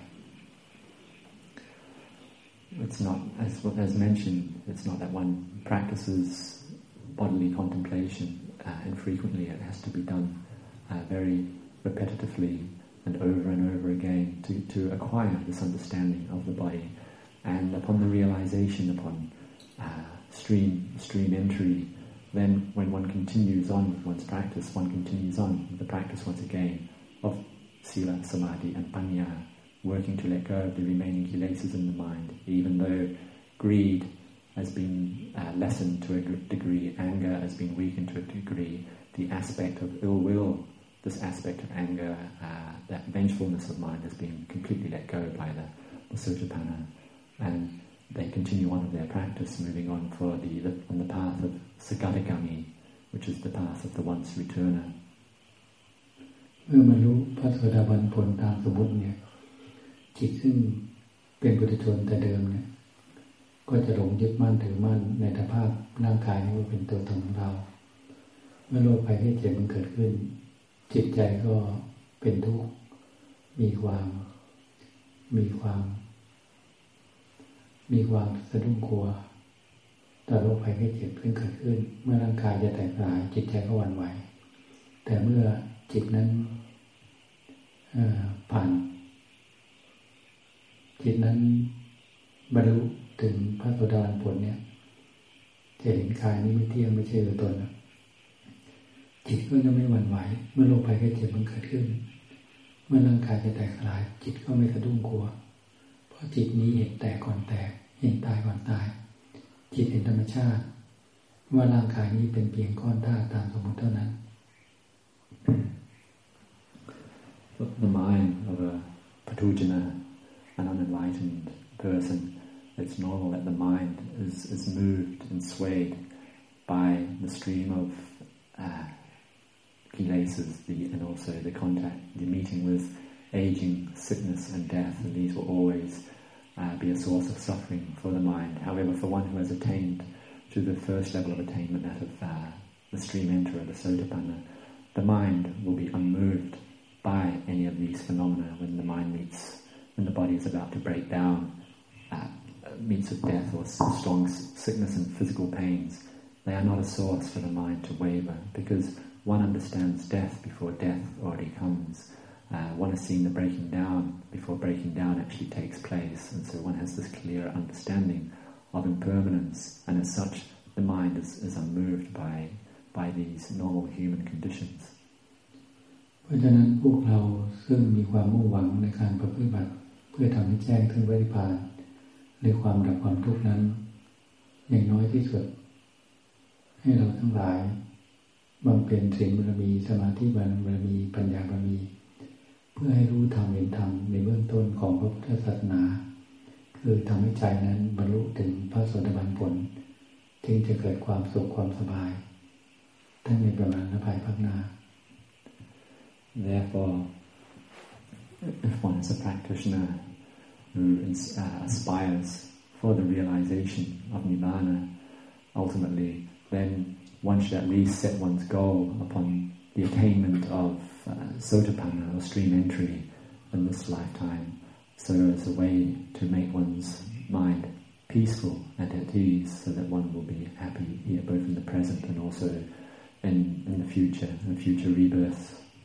It's not, as mentioned, it's not that one practices bodily contemplation infrequently. It has to be done very repetitively and over again to acquire this understanding of the body. And upon the realization, upon stream entry, then when one continues on with one's practice, one continues on with the practice once again of sila, samadhi and panya, working to let go of the remaining kilesas in the mind, even though greed has been lessened to a degree, anger has been weakened to a degree, the aspect of ill will, this aspect of anger, that vengefulness of mind has been completely let go by the Sotapanna, and they continue on with their practice, moving on on the path of Sagadagami, which is the path of the once returner. เมื่อบรรลุพระโสดาบันผลตามสมมติเนี่ยจิตซึ่งเป็นปุถุชนแต่เดิมเนี่ยก็จะหลงยึดมั่นถือมั่นในสภาพร่างกายนี้ว่าเป็นตัวตนของเราเมื่อโรคภัยไข้เจ็บมันเกิดขึ้นจิตใจก็เป็นทุกข์มีความสะดุ้งกลัวต่อโรคภัยไข้เจ็บที่เกิดขึ้นเมื่อร่างกายจะแตกสลายจิตใจก็หวั่นไหวแต่เมื่อจิตนั้นผ่านจิตนั้นบรรลุถึงพระโสดาบันผลเนี่ยจะเห็นกายนี้ไม่เที่ยงไม่ใช่ตัวตนจิตก็จะไม่หวั่นไหวเมื่อโรคภัยไข้เจ็บมันเกิดขึ้นเมื่อร่างกายจะแตกสลายจิตก็ไม่สะดุ้งกลัวเพราะจิตนี้เห็นแตกก่อนแตกเห็นตายก่อนตายจิตเห็นธรรมชาติว่าร่างกายนี้เป็นเพียงก้อนธาตุตามสมมติเท่านั้น The mind of a patujana, an unenlightened person, it's normal that the mind is moved and swayed by the stream of kilesas, and also the contact, the meeting with aging, sickness and death, and these will always be a source of suffering for the mind. However, for one who has attained to the first level of attainment, that of the stream enterer, the Sotapanna, the mind will be unmoved by any of these phenomena when the body is about to break down, meets with death or strong sickness and physical pains. They are not a source for the mind to waver, because one understands death before death already comes. One has seen the breaking down before breaking down actually takes place, and so one has this clear understanding of impermanence, and as such the mind is unmoved by these normal human conditions. เพราะฉะนั้นพวกเราซึ่งมีความมุ่งหวังในการปฏิบัติเพื่อทำให้แจ้งถึงพระนิพพานในความดับความทุกข์นั้นอย่างน้อยที่สุดให้เราทั้งหลายบำเพ็ญศีลบารมีสมาธิบารมีปัญญาบารมีเพื่อให้รู้ธรรมเห็นธรรมในเบื้องต้นของพระพุทธศาสนาคือทำให้ใจนั้นบรรลุถึงพระโสดาบันผลจึงจะเกิดความสุขความสบายทั้งในปัจจุบันและภายภาคหน้า Therefore, if one is a practitioner who aspires for the realization of Nibbana, ultimately, then one should at least set one's goal upon the attainment of Sotapanna or stream entry in this lifetime, so as a way to make one's mind peaceful and at ease, so that one will be happy here, both in the present and also in the future rebirths.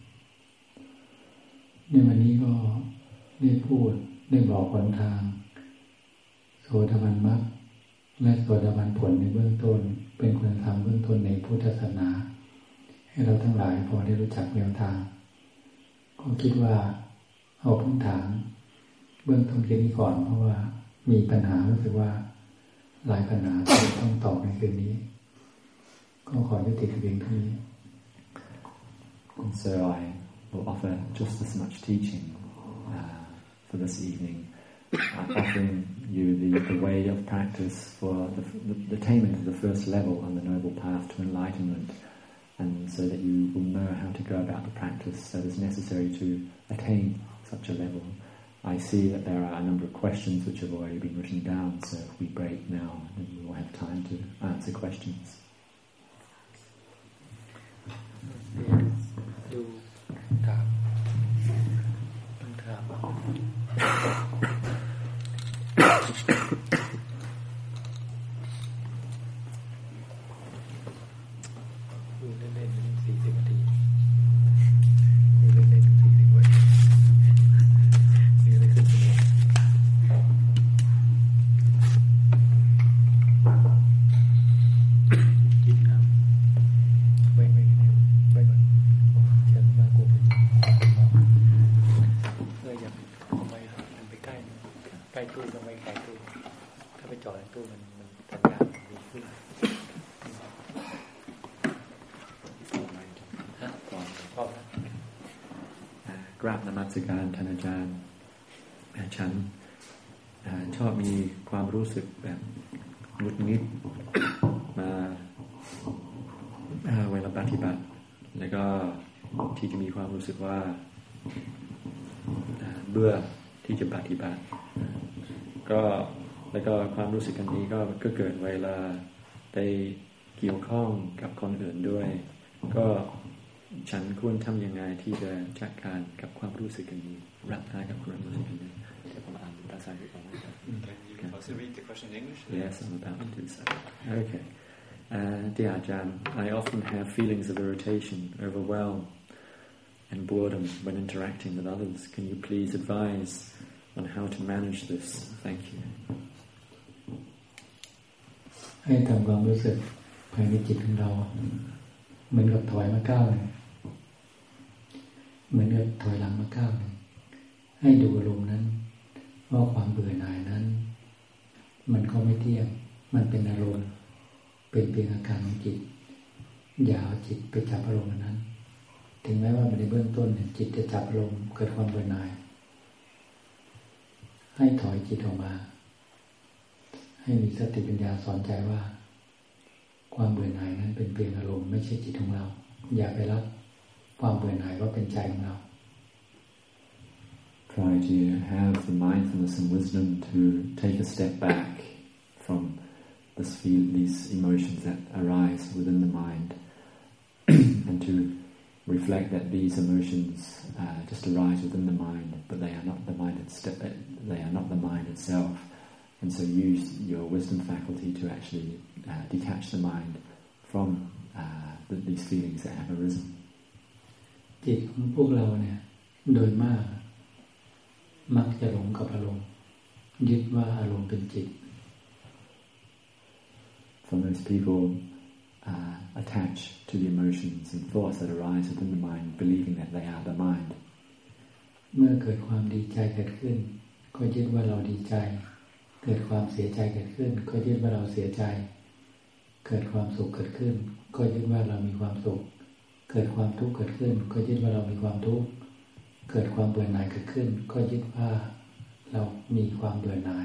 ในวันนี้ก็ได้พูดได้บอกหนทางโสดาบันมรรคและโสดาบันผลในเบื้องต้นเป็นคุณธรรมเบื้องต้นในพุทธศาสนาให้เราทั้งหลายพอได้รู้จักแนวทางก็คิดว่าเอาพื้นฐานเบื้องต้นแค่นี้ก่อนเพราะว่ามีปัญหารู้สึกว่าหลายปัญหาที่ต้องตอบในคืนนี้ก็ขอยุติเพียงเท่านี้ So I will offer just as much teaching for this evening, offering you the way of practice for the attainment of the first level on the noble path to enlightenment, and so that you will know how to go about the practice that is necessary to attain such a level. I see that there are a number of questions which have already been written down, so if we break now, then we will have time to answer questions. ดูถามต้องถามดูเล่นๆ40 นาทีดูเล่นๆ40 วันนี่ได้ขึ้นชั่วโมงกินน้ำไม่ก่อนฉันมากลัวอยากทำไมมันไปใกล้ตู้ทำไมไกลตู้ถ้าไปจอดในตู้มันสัญญาณดีขึ้นพอแล้วกราบนมัสการท่านอาจารย์ฉันชอบมีความรู้สึกแบบงุดงิดมาเวลาปฏิบัติแล้วก็ที่จะมีความรู้สึกว่าเบื่อที่จะปฏิบัติก็แล้วก็ความรู้สึกอันนี้ก็เกิดเวลาได้เกี่ยวข้องกับคนอื่นด้วยก็ฉันควรทำยังไงที่จะจัดการกับความรู้สึกอันนี้รับได้กับความรู้สึกอันนี้เดี๋ยวผมอ่านภาษาอังกฤษก่อนนะครับ Can you also read the question in English? Yes, I'm about to do so. Okay. Dear Ajahn, I often have feelings of irritation, overwhelm, and boredom when interacting with others. Can you please advise on how to manage this? Thank you. ให้ทำความรู้สึกภายในจิตของเราเหมือนกับถอยมาก้าวหนึ่งเหมือนกับถอยหลังมาก้าวหนึ่งให้ดูอารมณ์นั้นว่าความเบื่อหน่ายนั้นมันก็ไม่เที่ยงมันเป็นอารมณ์เป็นเพียงอาการของจิตอย่าเอาจิตไปจับอารมณ์นั้นถึงแม้ว่าในเบื้องต้นเนี่ยจิตจะจับอารมณ์เกิดความเบื่อหน่ายให้ถอยจิตออกมาให้มีสติปัญญาสอนใจว่าความเบื่อหน่ายนั้นเป็นเพียงอารมณ์ไม่ใช่จิตของเราอย่าไปรับความเบื่อหน่ายว่าเป็นใจของเรา Try to have the mindfulness and wisdom to take a step back from these emotions that arise within the mind and to reflect that these emotions just arise within the mind, but they are not the mind they are not the mind itself. And so use your wisdom faculty to actually detach the mind from these feelings that have arisen. จิตของพวกเราเนี่ยโดยมากมักจะหลงกับอารมณ์ยึดว่าอารมณ์เป็นจิต For most people attach to the emotions and thoughts that arise within the mind, believing that they are the mind. เมื่อเกิดความดีใจเกิดขึ้นก็ยึดว่าเราดีใจเกิดความเสียใจเกิดขึ้นก็ยึดว่าเราเสียใจเกิดความสุขเกิดขึ้นก็ยึดว่าเรามีความสุขเกิดความทุกข์เกิดขึ้นก็ยึดว่าเรามีความทุกข์เกิดความเบื่อหน่ายเกิดขึ้นก็ยึดว่าเรามีความเบื่อหน่าย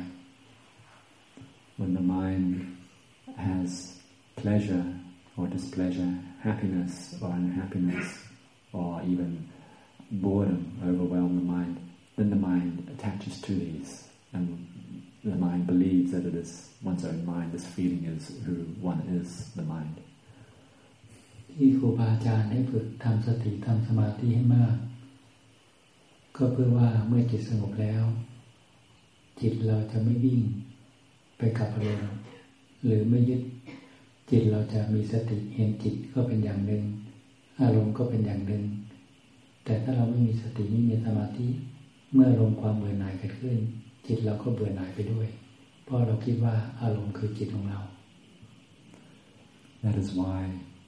When the mind has pleasure or displeasure, happiness or unhappiness, or even boredom overwhelm the mind, then the mind attaches to these, and the mind believes that it is one's own mind. This feeling is who one is, the mind. ที่ครูบาอาจารย์ให้ฝึกทำสติทำสมาธิให้มากก็เพื่อว่าเมื่อจิตสงบแล้วจิตเราจะไม่วิ่งไปกับอารมณ์หรือไม่ยึดจิตเราจะมีสติเห็นจิตก็เป็นอย่างหนึ่งอารมณ์ก็เป็นอย่างหนึ่งแต่ถ้าเราไม่มีสติไม่มีสมาธิเมื่ออารมณ์ความเบื่อหน่ายเกิดขึ้นจิตเราก็เบื่อหน่ายไปด้วยเพราะเราคิดว่าอารมณ์คือจิตของเรา That is why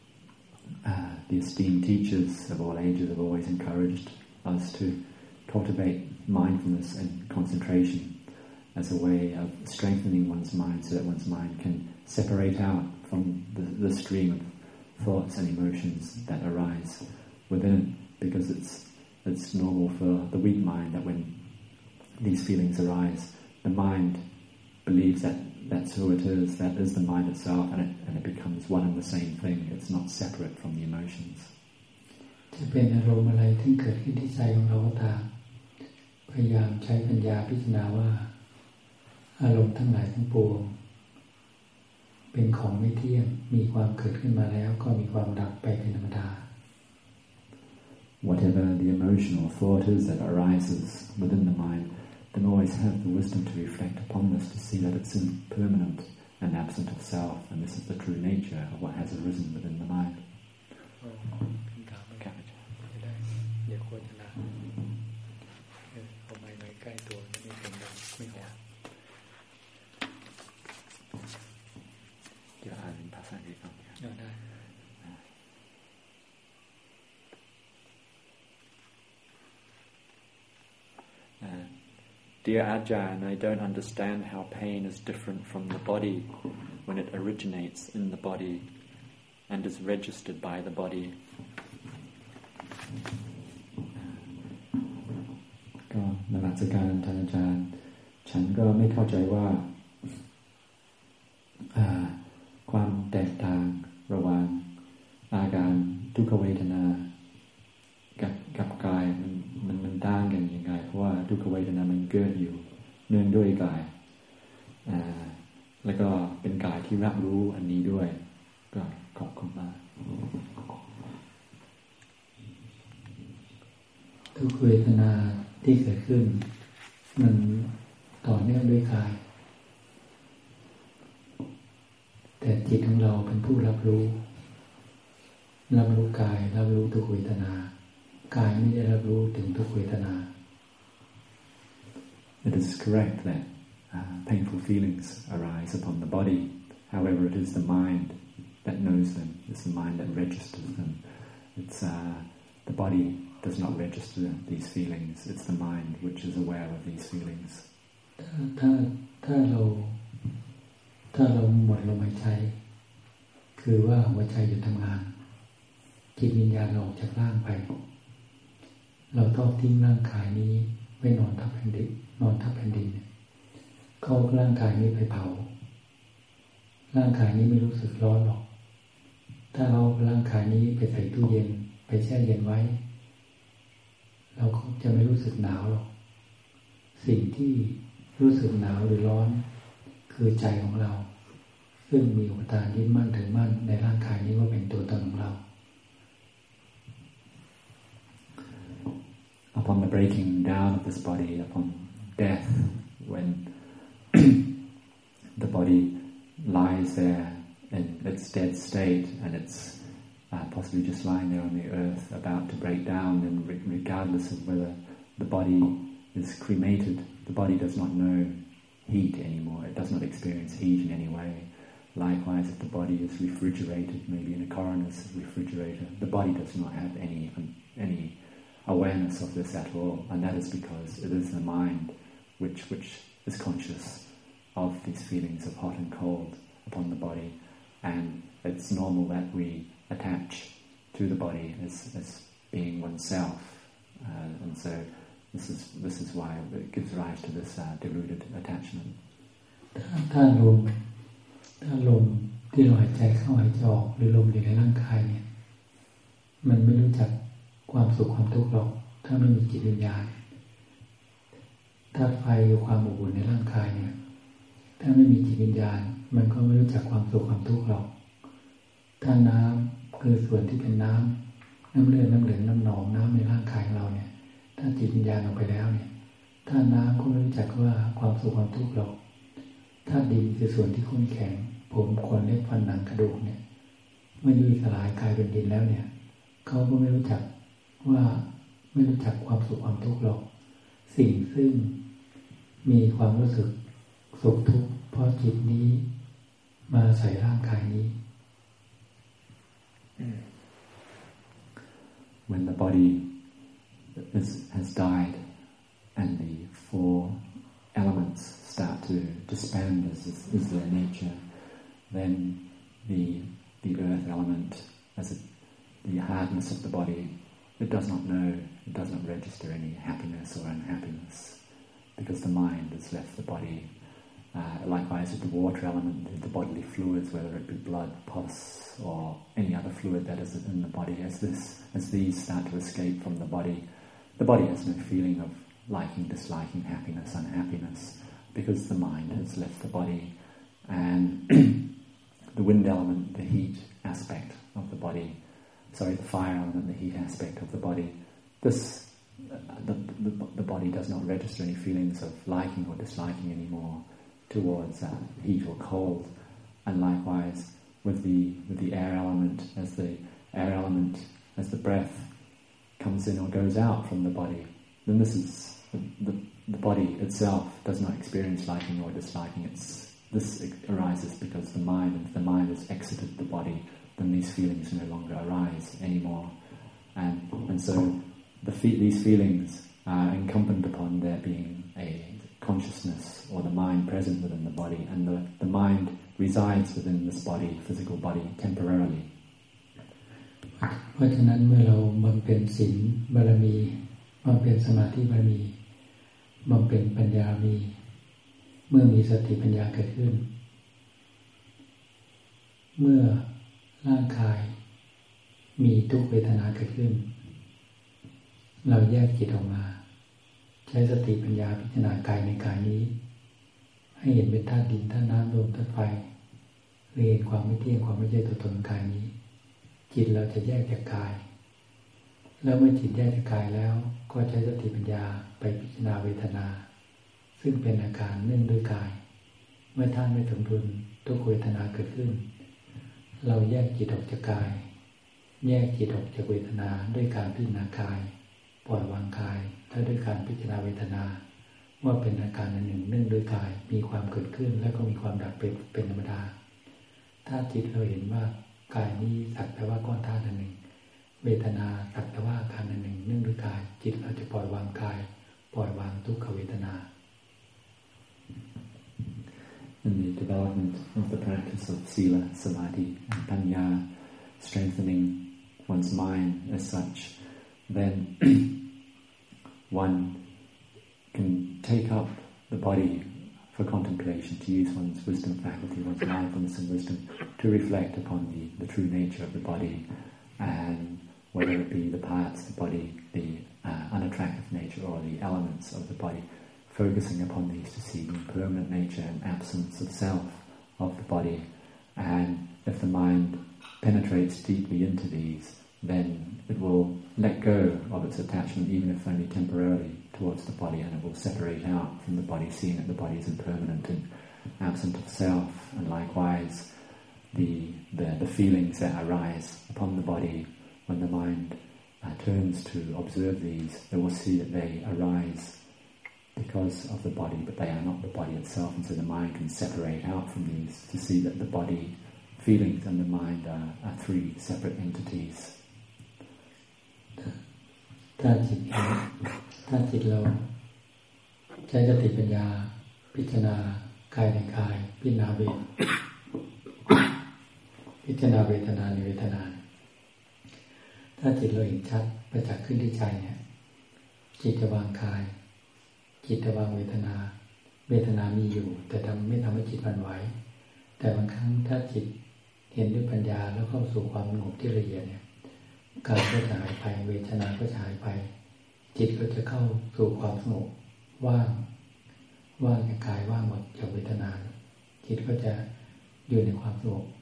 the esteemed teachers of all ages have always encouraged us to cultivate mindfulness and concentration as a way of strengthening one's mind so that one's mind can separate out from the stream of thoughts and emotions that arise within it, because it's normal for the weak mind that when these feelings arise, the mind believes that that's who it is, that is the mind itself, and it becomes one and the same thing. It's not separate from the emotions. จะเป็นอารมณ์อะไรที่เกิดขึ้นที่ใจของเราก็ตามพยายามใช้ปัญญาพิจารณาว่าอารมณ์ทั้งหลายทั้งปวงเป็นของไม่เที่ยงมีความเกิดขึ้นมาแล้วก็มีความดับไปเป็นธรรมดา Whatever the emotion or thought is that arises within the mind, then always have the wisdom to reflect upon this to see that it's impermanent and absent of self, and this is the true nature of what has arisen within the mind. เดี๋ยวควรจะเอาไม้ไว้ใกล้ตัวไม่เสียงดังไม่หอนเดี๋ยวอ่านภาษาอังกฤษก่อนได้ Dear Ajahn, I don't understand how pain is different from the body when it originates in the body and is registered by the body. ก็นมัสการท่านอาจารย์ฉันก็ไม่เข้าใจว่าความแตกต่างระหว่างอาการทุกขเวทนากับกายมันต่างกันยังไงเพราะว่าทุกขเวทนามันเกิดอยู่เนื่องด้วยกายแล้วก็เป็นกายที่รับรู้อันนี้ด้วยก็ขอบคุณมากทุกเวทนาที่เกิดขึ้นมันต่อเนื่องด้วยกายแต่จิตของเราเป็นผู้รับรู้กายรับรู้ทุกเวทนากายไม่ได้รับรู้ถึงทุกเวทนา It is correct that painful feelings arise upon the body. However, it is the mind that knows them. It's the mind that registers them. It's the body does not register these feelings. It's the mind which is aware of these feelings. ถ้าเราหมดลมหายใจคือว่าหัวใจหยุดทำงานจิตวิญญาณออกจากร่างไปเราทอดทิ้งร่างกายนี้ไว้นอนทับแผ่นดินเขาร่างกายนี้ไปเผาร่างกายนี้ไม่รู้สึกร้อนหรอกถ้าเราร่างกายนี้ไปใส่ตู้เย็นไปแช่เย็นไว้เราก็จะไม่รู้สึกหนาวหรอกสิ่งที่รู้สึกหนาวหรือร้อนคือใจของเราซึ่งมีอุปทานยึดมั่นถือมั่นในร่างกายนี้ว่าเป็นตัวตนของเรา Upon the breaking down of this body, upon death, when the body lies there in its dead state and it's possibly just lying there on the earth about to break down, and regardless of whether the body is cremated, the body does not know heat anymore. It does not experience heat in any way. Likewise, if the body is refrigerated, maybe in a coroner's refrigerator, the body does not have any awareness of this at all, and that is because it is the mind which is conscious of these feelings of hot and cold upon the body, and it's normal that we attach to the body as being oneself, and so this is why it gives rise to this deluded attachment. ถ้าลมที่เราหายใจเข้าหายใจออกหรือลมอยู่ในร่างกายเนี่ยมันไม่รู้จักความสุขความทุกข์หรอกถ้าไม่มีจิตวิญญาณถ้าไฟอยู่ความอบอุ่นในร่างกายเนี่ยถ้าไม่มีจิตวิญญาณมันก็ไม่รู้จักความสุขความทุกข์หรอกถ้าน้ำคือส่วนที่เป็นน้ำเลือดน้ำเหลืองน้ำหนองน้ำในร่างกายของเราเนี่ยถ้าจิตวิญญาณออกไปแล้วเนี่ยถ้าน้ำก็ไม่รู้จักว่าความสุขความทุกข์หรอกถ้าดินคือส่วนที่ข้นแข็งผมขนเล็บฟันหนังกระดูกเนี่ยเมื่อยุ่ยสลายกลายเป็นดินแล้วเนี่ยเขาก็ไม่รู้จักความสุขความทุกข์หรอกสิ่งซึ่งมีความรู้สึกสุขทุกข์เพราะจิตนี้มาใส่ร่างกายนี้ When the body has died and the four elements start to disband as their nature, then the earth element, the hardness of the body, it does not know, it does not register any happiness or unhappiness, because the mind has left the body. Likewise with the water element, the bodily fluids, whether it be blood, pus, or any other fluid that is in the body, as these start to escape from the body has no feeling of liking, disliking, happiness, unhappiness, because the mind has left the body. And the wind element, the heat aspect of the body, the fire element, the heat aspect of the body, the body does not register any feelings of liking or disliking anymore towards heat or cold. And likewise with the air element, as the breath comes in or goes out from the body, then this is the body itself does not experience liking or disliking. This arises because the mind has exited the body, then these feelings no longer arise anymore. And so these feelings are incumbent upon there being a consciousness or the mind present within the body, and the mind resides within this body, physical body, temporarily. เพราะฉะนั้นเมื่อเราบำเพ็ญศีลบารมีบำเพ็ญสมาธิบารมีบำเพ็ญปัญญามีเมื่อมีสติปัญญาเกิดขึ้นเมื่อร่างกายมีทุกเวทนาเกิดขึ้นเราแยกจิตออกมาใช้สติปัญญาพิจารณากายในกายนี้ใให้เห็นเป็นธาตุดินธาตุน้ำลมธาตุไฟเรียนความไม่เที่ยงความไม่ใช่ตัวตนกายนี้จิตเราจะแยกจากกายแล้วเมื่อจิตแยกจากกายแล้วก็ใช้สติปัญญาไปพิจารณาเวทนาซึ่งเป็นอาการเนื่องด้วยกายเมื่อท่านไม่สมดุลทุกเวทนาเกิดขึ้นเราแยกจิตออกจากกายแยกจิตออกจากเวทนาด้วยการพิจารณากายปล่อยวางกายและด้วยการพิจารณาเวทนาว่าเป็นอาการหนึ่งเนื่องด้วยกายมีความเกิดขึ้นแล้วก็มีความดับเป็นธรรมดาถ้าจิตเราเห็นว่ากายนี้สักแต่ว่าก้อนธาตุหนึ่งเวทนาสักแต่ว่าอาการหนึ่งเนื่องด้วยกายจิตเราจะปล่อยวางกายปล่อยวางทุกขเวทนา In the development of the practice of sila, samadhi and panya, strengthening one's mind as such, then one can take up the body for contemplation, to use one's wisdom faculty, one's mindfulness and wisdom, to reflect upon the true nature of the body, and whether it be the parts of the body, the unattractive nature or the elements of the body, focusing upon these to see the impermanent nature and absence of self of the body. And if the mind penetrates deeply into these, then it will let go of its attachment, even if only temporarily, towards the body, and it will separate out from the body, seeing that the body is impermanent and absent of self. And likewise, the feelings that arise upon the body, when the mind turns to observe these, they will see that they arise because of the body, but they are not the body itself, and so the mind can separate out from these to see that the body, feelings and the mind are three separate entities. ถ้าจิตเราใช้สติปัญญาพิจารณากายในกายพิจารณาเวทนาในเวทนาถ้าจิตเราเห็นชัดประจักษ์ขึ้นที่ใจเนี่ยจิตจะวางกายจิตจะวางเวทนามีอยู่แต่ไม่ทำให้จิตหวั่นไหวแต่บางครั้งถ้าจิตเห็นด้วยปัญญาแล้วเข้าสู่ความสงบที่ละเอียดเนี่ยกายก็จะหายไปเวทนาก็จะหายไปจิตก็จะเข้าสู่ความสงบว่างจากกายว่างหมดจากเวทนาจิตก็จะอยู่ในความสงบ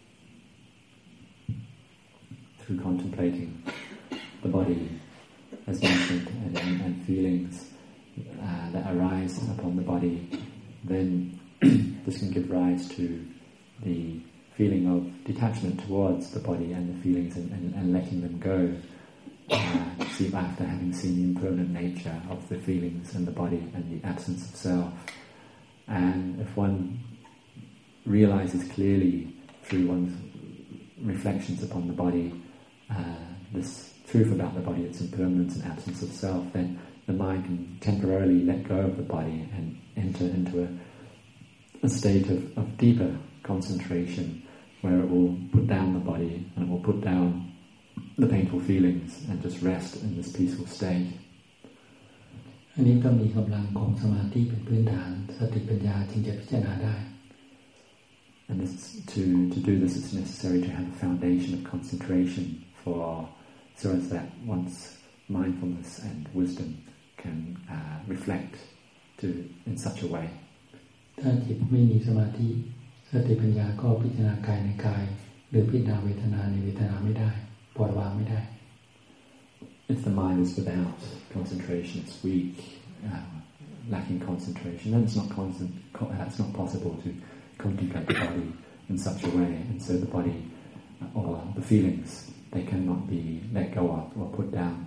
Through contemplating the body as mentioned and feelings that arise upon the body, then this can give rise to the feeling of detachment towards the body and the feelings and letting them go. See, after having seen the impermanent nature of the feelings and the body and the absence of self. And if one realizes clearly through one's reflections upon the body, this truth about the body, its impermanence and absence of self, then the mind can temporarily let go of the body and enter into a state of deeper concentration where it will put down the body and it will put down the painful feelings and just rest in this peaceful state. อันนี้ต้องมีกำลังของสมาธิเป็นพื้นฐานสติปัญญาจึงจะพิจารณาได้ And this, to do this, it's necessary to have a foundation of concentration so as that one's mindfulness and wisdom can reflect in such a way. ถ้าจิตไม่มีสมาธิสติปัญญาก็พิจารณากายในกายหรือพิจารณาเวทนาในเวทนาไม่ได้ปล่อยวางไม่ได้ If the mind is without concentration, it's weak, lacking concentration, then it's not possible to contemplate the body in such a way, and so the body or the feelings, they cannot be let go of or put down.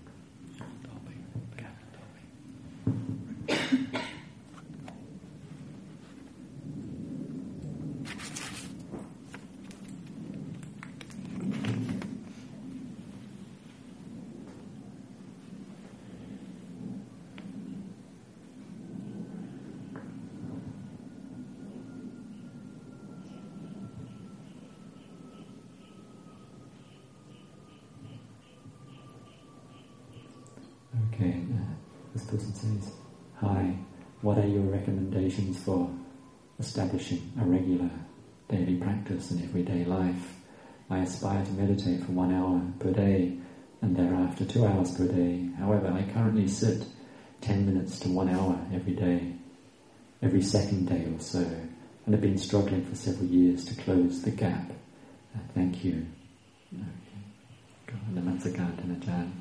Okay, this person says, "Hi, what are your recommendations for establishing a regular daily practice in everyday life? I aspire to meditate for 1 hour per day and thereafter 2 hours per day. However, I currently sit 10 minutes to 1 hour every day. every second day or so, and I've been struggling for several years to close the gap. Thank you. ก็นมัสการท่านอาจารย์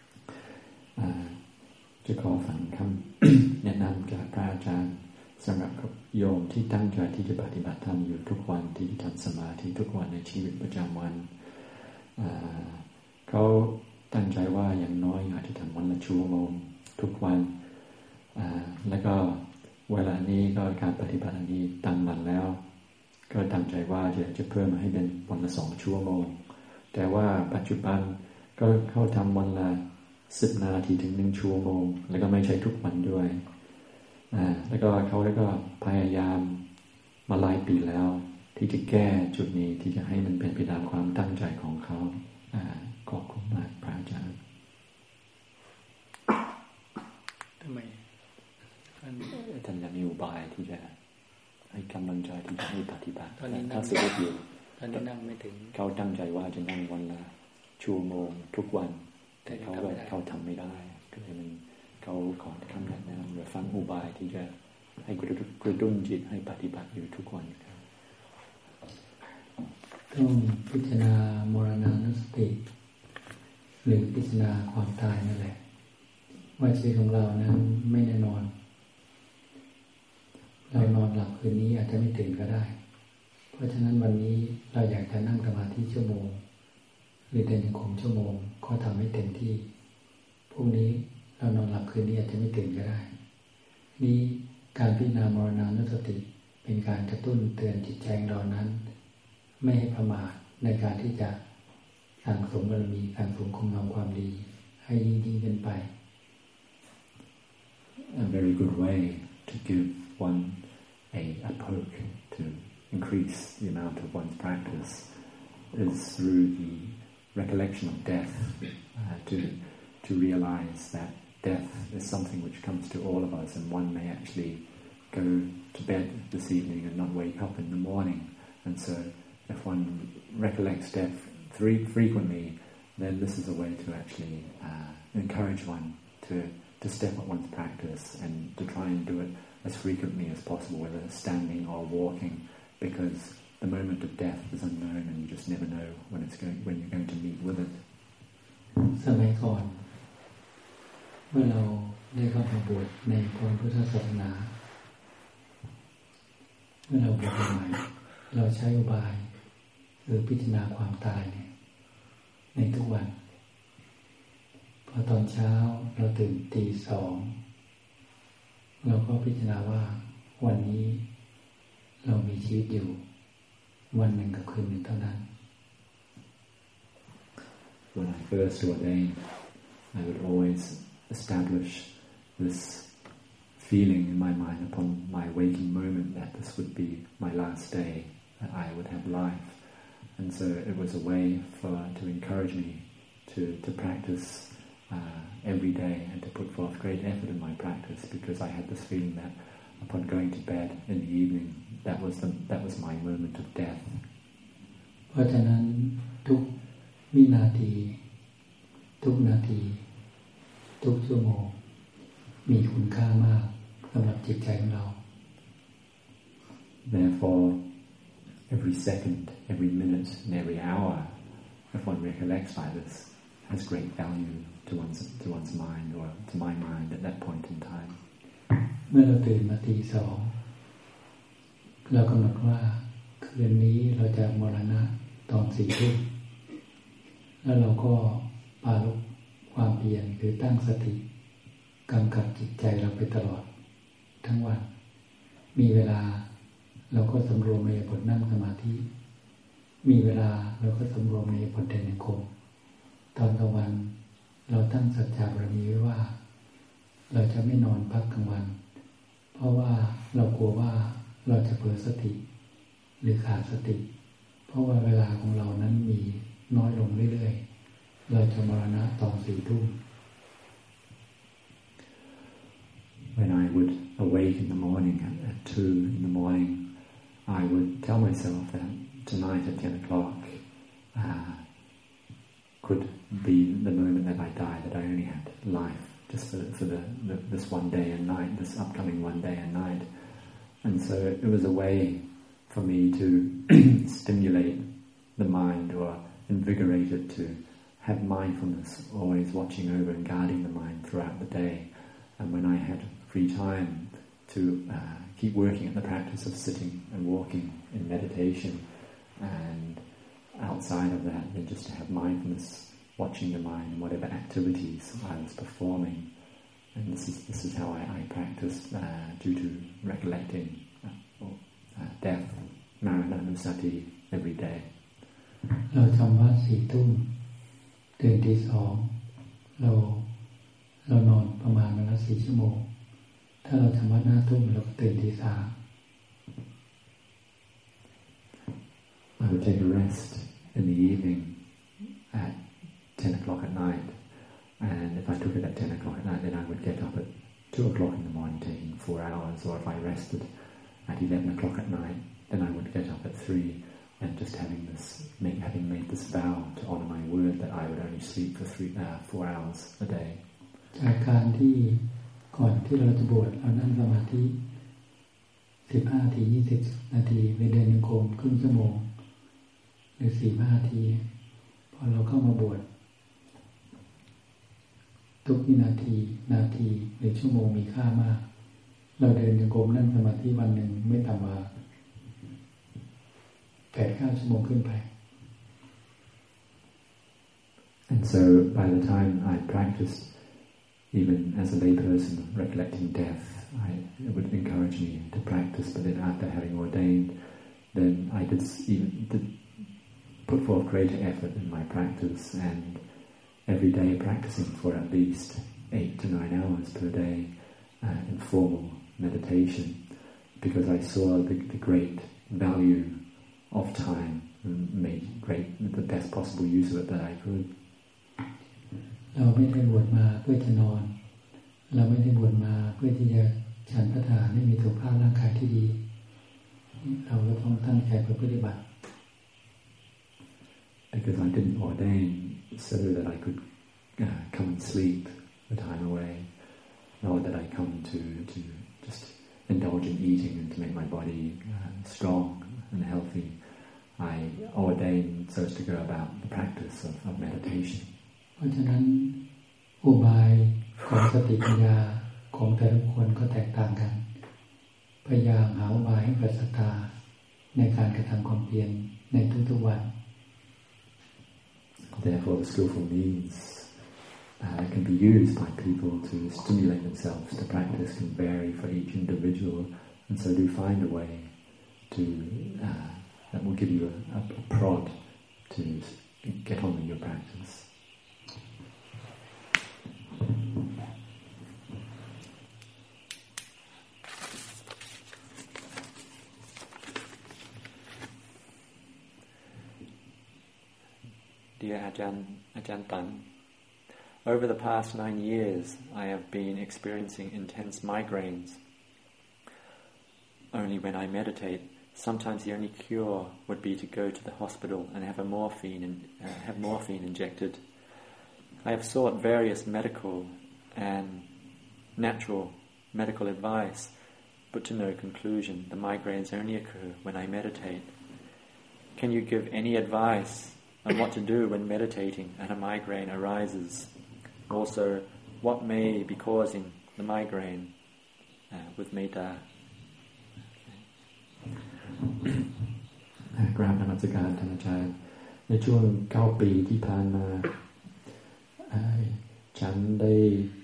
จะขอฟังคำ แนะนำจากพระอาจารย์สำหรับโยมที่ตั้งใจที่จะปฏิบัติธรรมอยู่ทุกวันที่ทำสมาธิทุกวันในชีวิตประจำวันเขาตั้งใจว่าอย่างน้อยอาจจะทำวันละชั่วโมงทุกวันแล้วก็เวลานี้ก็การปฏิบัติอันนี้ตั้งวันแล้วก็ตั้งใจว่าจะเพิ่มมาให้เป็นวันละ2 ชั่วโมงแต่ว่าปัจจุบันก็เข้าทำวันละ10 นาทีถึง1 ชั่วโมงแล้วก็ไม่ใช่ทุกวันด้วยแล้วก็เขาพยายามมาหลายปีแล้วที่จะแก้จุดนี้ที่จะให้มันเป็นไปตามความตั้งใจของเขาขอบคุณมากพระอาจารย์ทำไมท่านจะมีอุบายที่จะให้กำลังใจที่จะให้ปฏิบัติถ้าสุดอยู่ตอนนี้นั่งไม่ถึงเขาตั้งใจว่าจะนั่งวันละชั่วโมงทุกวันแต่เขาทำไม่ได้ก็เลยมันเขาขอคำแนะนำหรือฟังอุบายที่จะให้กระตุ้นจิตให้ปฏิบัติอยู่ทุกวันครับต้องพิจารณามรณานุสติหรือพิจารณาความตายนั่นแหละว่าชีวิตของเรานั้นไม่แน่นอนเรานอนหลับคืนนี้อาจจะไม่ตื่นก็ได้เพราะฉะนั้นวันนี้เราอยากจะนั่งสมาธิชั่วโมงหรือเดินจงกรมชั่วโมงก็ทำให้เต็มที่พรุ่งนี้เรานอนหลับคืนนี้อาจจะไม่ตื่นก็ได้นี้การพิจารณามรณานุสติเป็นการกระตุ้นเตือนจิตใจเรานั้นไม่ให้ประมาทในการที่จะสั่งสมบารมีสั่งสมคุณงามความดีให้ยิ่งขึ้นไป A very good way to give one a poke to increase the amount of one's practice is through the recollection of death, to realize that death is something which comes to all of us, and one may actually go to bed this evening and not wake up in the morning. And so, if one recollects death frequently, then this is a way to actually encourage one to step up one's practice and to try and do it as frequently as possible, whether standing or walking, because the moment of death is unknown and you just never know when you're going to meet with it. สมัยก่อนเมื่อเราได้เข้ามาบวชในพระพุทธศาสนาเมื่อเราบวชใหม่เราใช้อุบายหรือพิจารณาความตายในทุกวันพอตอนเช้าเราตื่นตี 2เราก็พิจารณาว่าวันนี้เรามีชีวิตอยู่วันหนึ่งกับคืนหนึ่งเท่านั้น When I first ordained, I would always establish this feeling in my mind upon my waking moment that this would be my last day, that I would have life. And so it was a way to encourage me to practice every day and to put forth great effort in my practice, because I had this feeling that upon going to bed in the evening, that was my moment of death. เพราะฉะนั้นทุกวินาทีทุกนาทีทุกชั่วโมงมีคุณค่ามากสำหรับจิตใจของเรา Therefore, every second, every minute, and every hour, if one recollects by this, has great value to one's mind or to my mind at that point in time. เมื่อเราตื่นมาตี 2เรากำหนดว่าคืนนี้เราจะมรณะตอน 4 ทุ่มแล้วเราก็ปาลบความเพียรหรือตั้งสติกำกับจิตใจเราไปตลอดทั้งวันมีเวลาเราก็สำรวมในบทนั่งสมาธิมีเวลาเราก็สำรวมในบทเดินจงกรมตอนกลางวันเราตั้งสัจจะบารมีไว้ว่าเราจะไม่นอนพักกลางวันเพราะว่าเรากลัวว่าเราจะเผลอสติหรือขาดสติเพราะว่าเวลาของเรานั้นมีน้อยลงเรื่อยๆเราจะมรณะตอน 4 ทุ่ม When I would awake in the morning at 2 in the morning, I would tell myself that tonight at 10 o'clock could be the moment that I die, that I only had life just for this one day and night, this upcoming one day and night. And so it was a way for me to stimulate the mind or invigorate it to have mindfulness, always watching over and guarding the mind throughout the day. And when I had free time to keep working at the practice of sitting and walking in meditation, and outside of that, then just to have mindfulness, watching the mind and whatever activities I was performing. And this is how I practiced due to recollecting death, Marananusati, every day. เราทำวัด4 ทุ่มตื่นตี 2เรานอนประมาณวันละ4 ชั่วโมงถ้าเราทำวัด5 ทุ่มเราก็ตื่นตี 3 I would take a rest in the evening at 10 o'clock at night, and if I took it at 10 o'clock at night, then I would get up at 2 o'clock in the morning, taking 4 hours. Or if I rested at 11 o'clock at night, then I would get up at 3, and just having made this vow to honor my word that I would only sleep for 4 hours a day. จากการที่ก่อนที่เราจะบวชเรานั่งสมาธิ15 นาที 20 นาทีไปเดินจงกรมครึ่งชั่วโมงหรือ 4-5 นาทีพอเราเข้ามาบวชทุกวินาทีหรือชั่วโมงมีค่ามากเราเดินจงกรมนั่งสมาธิวันหนึ่งไม่ต่ำกว่า 8-9 ชั่วโมงขึ้นไป And so by the time I practiced, even as a lay person, recollecting death, it would encourage me to practice. But then after having ordained, then I did put forth greater effort in my practice, and every day practicing for at least 8 to 9 hours per day in formal meditation, because I saw the great value of time and made the best possible use of it that I could. เราไม่ได้บวชมาเพื่อจะนอนเราไม่ได้บวชมาเพื่อที่จะฉันพระทานให้มีสุขภาพร่างกายที่ดีเราก็ต้องตั้งใจปฏิบัติ Because I didn't ordain so that I could come and sleep the time away, nor that I come to just indulge in eating and to make my body strong and healthy. I ordained so as to go about the practice of meditation. เพราะฉะนั้นอุบายของสติปัญญาของแต่ละคนก็แตกต่างกันพยายามหาอุบายให้เกิดศรัทธาในการกระทำความเพียรในทุกๆวัน Therefore, the skillful means can be used by people to stimulate themselves to practice can vary for each individual, and so do find a way to that will give you a prod to get on with your practice. Dear Ajahn Tan, over the past 9 years, I have been experiencing intense migraines. Only when I meditate, sometimes the only cure would be to go to the hospital and have morphine injected. I have sought various medical and natural medical advice, but to no conclusion. The migraines only occur when I meditate. Can you give any advice on what to do when meditating and a migraine arises? Also, what may be causing the migraine with metta? กราบนมัสการท่านอาจารย์ในช่วง9 ปีที่ผ่านมาฉันได้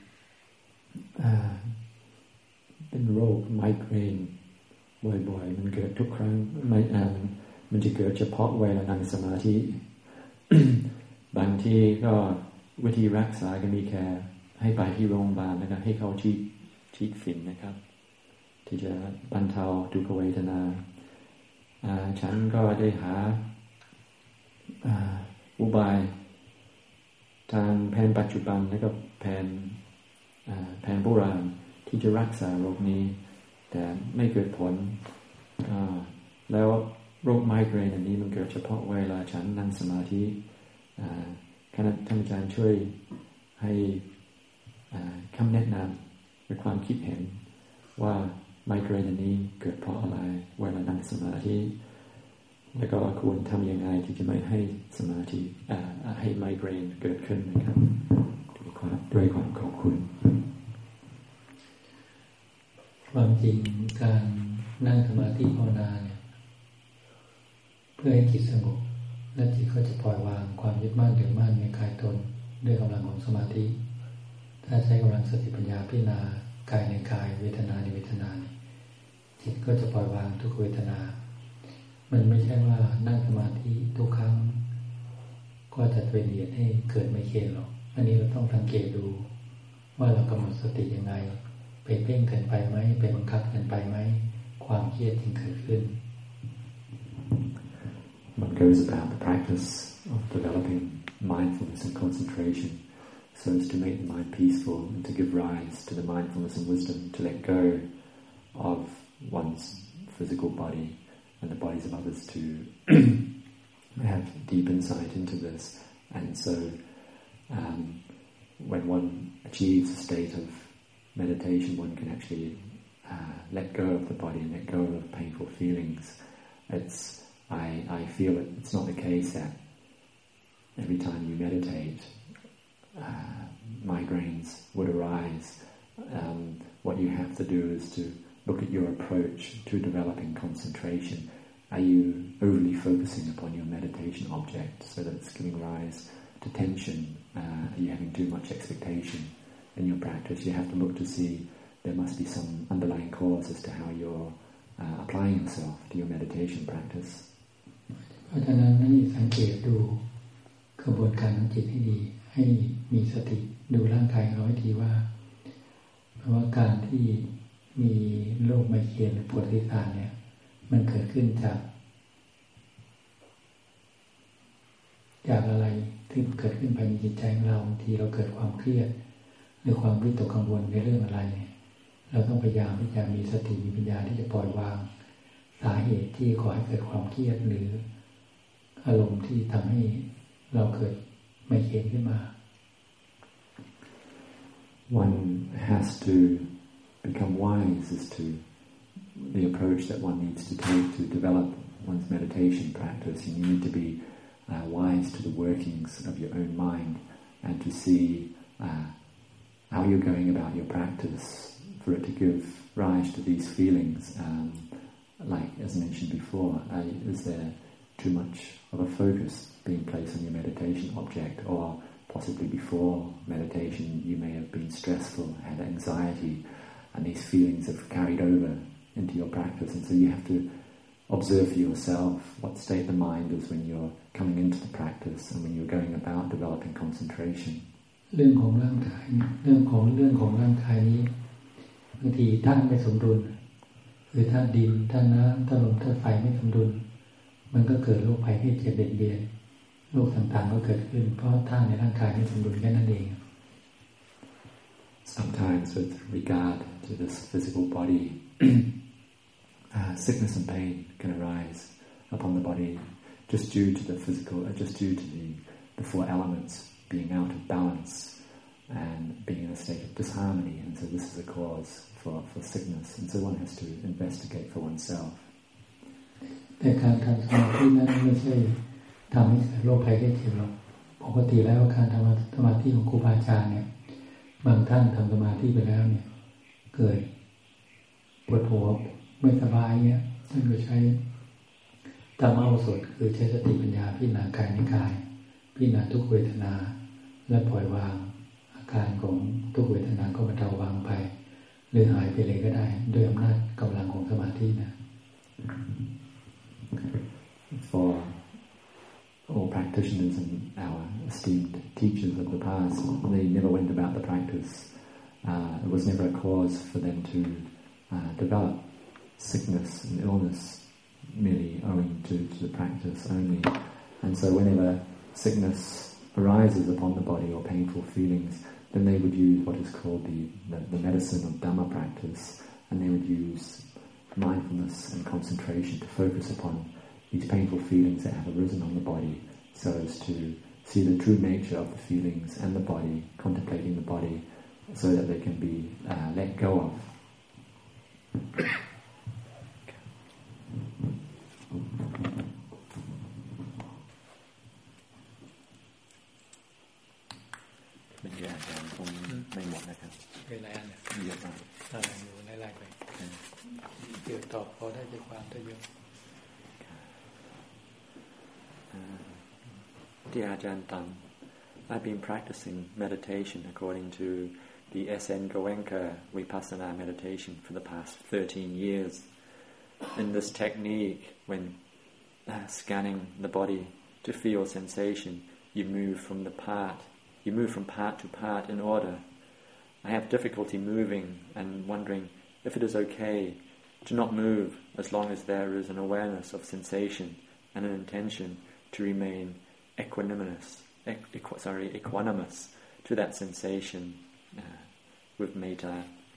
เป็นโรคไมเกรนบ่อยๆมันเกิดทุกครั้งมันจะเกิดเฉพาะเวลานั่งสมาธิ บางทีก็วิธีรักษาก็มีแค่ให้ไปที่โรงพยาบาลนะครับให้เขาฉีดฝิ่นนะครับที่จะบรรเทาทุกขเวทนาฉันก็ได้หาอุบายทางแผนปัจจุบันและก็แผนโบราณที่จะรักษาโรคนี้แต่ไม่เกิดผลแล้วโรคไมเกรนอันนี้มันเกิดเฉพาะเวลาฉันนั่งสมาธิท่านอาจารย์ช่วยให้คำแนะนำหรือความคิดเห็นว่าไมเกรนนี้เกิดเพราะอะไรเวลานั่งสมาธิแล้วก็ควรทำยังไงที่จะไม่ให้สมาธิให้ไมเกรนเกิดขึ้นนะครับด้วยความขอบคุณความจริงการนั่งสมาธิภาวนาเนี่ยเพื่อให้จิตสงบและจิตก็จะปล่อยวางความยึดมั่นถือมั่นในกายตนด้วยกำลังของสมาธิถ้าใช้กำลังสติปัญญาพิจารณากายในกายเวทนาในเวทนาจิตก็จะปล่อยวางทุกเวทนามันไม่ใช่ว่านั่งสมาธิทุกครั้งก็จะเป็นเหตุให้เกิดไมเกรนหรอกอันนี้เราต้องสังเกตดูว่าเรากำหนดสติยังไงไปเพ่งเกินไปไหมไปบังคับเกินไปไหมความเครียดจึงเกิดขึ้น One goes about the practice of developing mindfulness and concentration so as to make the mind peaceful and to give rise to the mindfulness and wisdom to let go of one's physical body and the bodies of others to have deep insight into this. And so when one achieves a state of meditation, one can actually let go of the body and let go of painful feelings. I feel it's not the case that every time you meditate, migraines would arise. What you have to do is to look at your approach to developing concentration. Are you overly focusing upon your meditation object so that it's giving rise to tension? Are you having too much expectation in your practice? You have to look to see there must be some underlying cause as to how you're applying yourself to your meditation practice. เพราะฉะนั้นให้สังเกตดูกระบวนการของจิตให้ดีให้มีสติดูร่างกายเราให้ดีว่าเพราะว่าการที่มีโรคไมเกรนหรือปวดศีรษะเนี่ยมันเกิดขึ้นจากอะไรที่เกิดขึ้นภายในจิตใจของเราบางทีเราเกิดความเครียดหรือความวิตกกังวลในเรื่องอะไรเนี่ยเราต้องพยายามที่จะมีสติมีปัญญาที่จะปล่อยวางสาเหตุที่ก่อให้เกิดความเครียดหรืออารมณ์ที่ทำให้เราเกิดไมเกรนขึ้นมา One has to become wise as to the approach that one needs to take to develop one's meditation practice. You need to be wise to the workings of your own mind and to see how you're going about your practice for it to give rise to these feelings. Like as mentioned before, is there too much of a focus being placed on your meditation object, or possibly before meditation you may have been stressful, had anxiety, and these feelings have carried over into your practice, and so you have to observe for yourself what state the mind is when you're coming into the practice and when you're going about developing concentration. เรื่องของร่างกายเรื่องของร่างกายนี้บางทีธาตุไม่สมดุลคือธาตุดินธาตุน้ำธาตุลมธาตุไฟไม่สมดุลมันก็เกิดโรคภัยไข้เจ็บเบียดเบียนโรคต่างๆก็เกิดขึ้นเพราะธาตุในร่างกายไม่สมดุลแค่นั้นเอง Sometimes with regard to this physical body, sickness and pain can arise upon the body just due to the physical, just due to the four elements being out of balance and being in a state of disharmony, and so this is a cause for sickness, and so one has to investigate for oneself. แต่การทำสมาธินั้นไม่ใช่ทำให้เกิดโรคภัยไข้เจ็บหรอกปกติแล้วการทำสมาธิของครูบาอาจารย์เนี่ยบางท่านทำสมาธิไปแล้วเนี่ยเกิดปวดหัวไม่สบายเนี่ยท่านก็ใช้ธรรมโอสถคือใช้สติปัญญาพิจารณากายในกายพิจารณาทุกเวทนาและปล่อยวางอาการของทุกเวทนาก็บรรเทาวางไปหรือหายไปเลยก็ได้ด้วยอำนาจกำลังของสมาธินะ For all practitioners and our esteemed teachers of the past, they never went about the practice. It was never a cause for them to develop sickness and illness merely owing to the practice only. And so whenever sickness arises upon the body or painful feelings, then they would use what is called the medicine of Dhamma practice, and they would use mindfulness and concentration to focus upon these painful feelings that have arisen on the body, so as to see the true nature of the feelings and the body, contemplating the body, so that they can be let go of. เป็นอย่างการคงไม่หมดนะครับเวลาเนี่ยเยอะมากอยู่ไล่ๆไปเกี่ยวตอบพอได้ใจความได้เยอะที่อาจารย์ตัง I've been practicing meditation according to the S.N. Goenka Vipassana meditation for the past 13 years. In this technique, when scanning the body to feel sensation, you move from part to part in order. I have difficulty moving and wondering if it is okay to not move as long as there is an awareness of sensation and an intention to remain equanimous to that sensation with metta.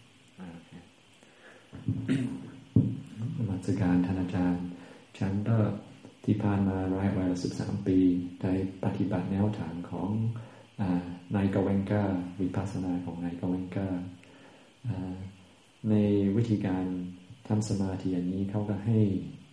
นมัสการท่านอาจารย์ฉันก็ที่ผ่านมาวัย13 ปีได้ปฏิบัติแนวทางของนายกเวนกาวิปัสสนาของนายกเวนกาในวิธีการทำสมาธิอันนี้เขาก็ให้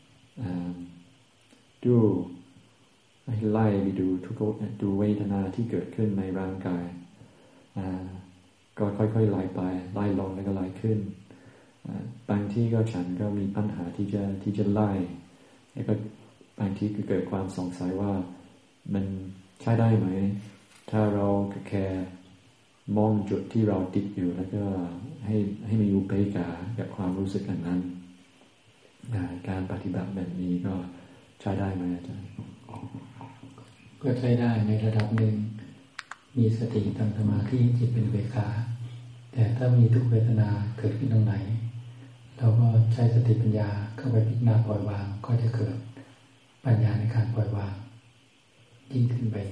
ไล่ไปดูเวทนาที่เกิดขึ้นในร่างกายก็ค่อยๆไล่ลงแล้วก็ไล่ขึ้นบางที่ก็ฉันก็มีปัญหาที่จะไล่แล้วก็บางทีก็เกิดความสงสัยว่ามันใช้ได้ไหมถ้าเราแค่มองจุดที่เราติดอยู่แล้วก็ให้มีอุเบกขากับความรู้สึกนั้น การปฏิบัติแบบนี้ก็ใช้ได้ไหมอาจารย์ก็ใช้ได้ในระดับหนึ่งมีสติทำสมาธิจิตเป็นอุเบกขาแต่ถ้ามีทุกเวทนาเกิดขึ้นตรงไหนเราก็ใช้สติปัญญาเข้าไปพิจารณาปล่อยวางก็จะเกิดปัญญาในการปล่อยวางยิ่งขึ้นไป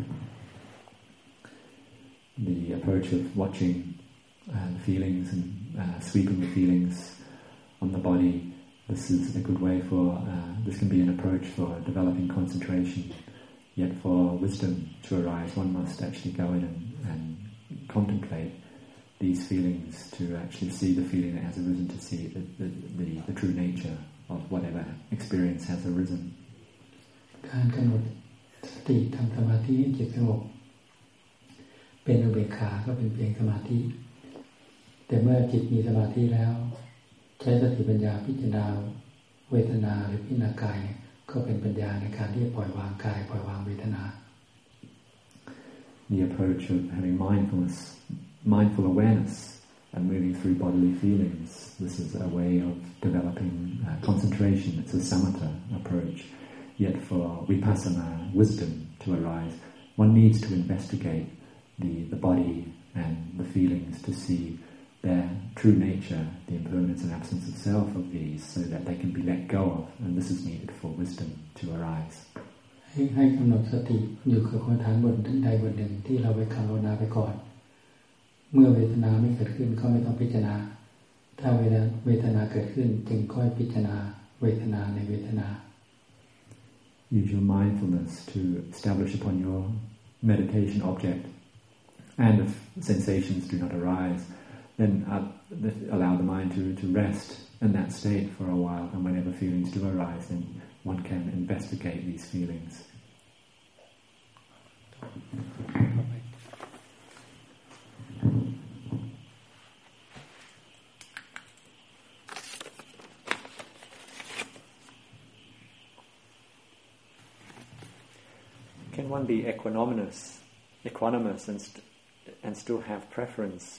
The approach of watching feelings and sweeping the feelings on the body, this is a good way for this can be an approach for developing concentration. Yet for wisdom to arise, one must actually go in and contemplate these feelings, to actually see the feeling that has arisen, to see the true nature of whatever experience has arisen. การกำหนดสติทำสมาธิให้จิตสงบเป็นอุเบกขาก็เป็นเพียงสมาธิแต่เมื่อจิตมีสมาธิแล้วใช้สติปัญญาพิจารณาเวทนาหรือพิจารณากายก็เป็นปัญญาในการที่จะปล่อยวางกายปล่อยวางเวทนา The approach of having mindful awareness and moving through bodily feelings, this is a way of developing concentration. It's a samatha approach. Yet for vipassana, wisdom to arise, one needs to investigate the body and the feelings to see their true nature, the impermanence and absence of self of these, so that they can be let go of, and this is needed for wisdom to arise. ให้กำหนดสติอยู่กับกรรมฐานบทใดบทหนึ่งที่เราไปภาวนาไปก่อนเมื่อเวทนาไม่เกิดขึ้นก็ไม่ต้องพิจารณาถ้าเวทนาเกิดขึ้นจึงค่อยพิจารณาเวทนาในเวทนา Use your mindfulness to establish upon your meditation object, and if sensations do not arise, then allow the mind to rest in that state for a while, and whenever feelings do arise, then one can investigate these feelings. Can one be equanimous and still have preference?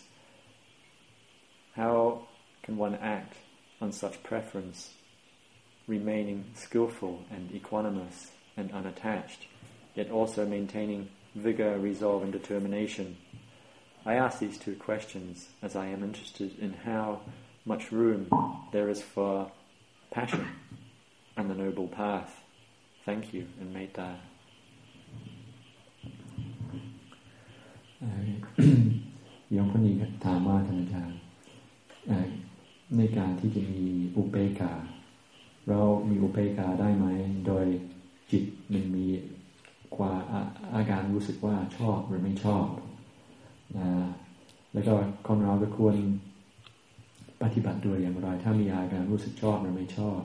How can one act on such preference, remaining skillful and equanimous and unattached, yet also maintaining vigor, resolve and determination? I ask these two questions as I am interested in how much room there is for passion and the noble path. Thank you, and metta. โยมคนนี้ถามว่าท่านอาจารย์ในการที่จะมีอุเบกขาเรามีอุเบกขาได้ไหมโดยจิตมันมีอาการรู้สึกว่าชอบหรือไม่ชอบแล้วก็คนเราก็ควรปฏิบัติโดยอย่างไรถ้ามีอาการรู้สึกชอบหรือไม่ชอบ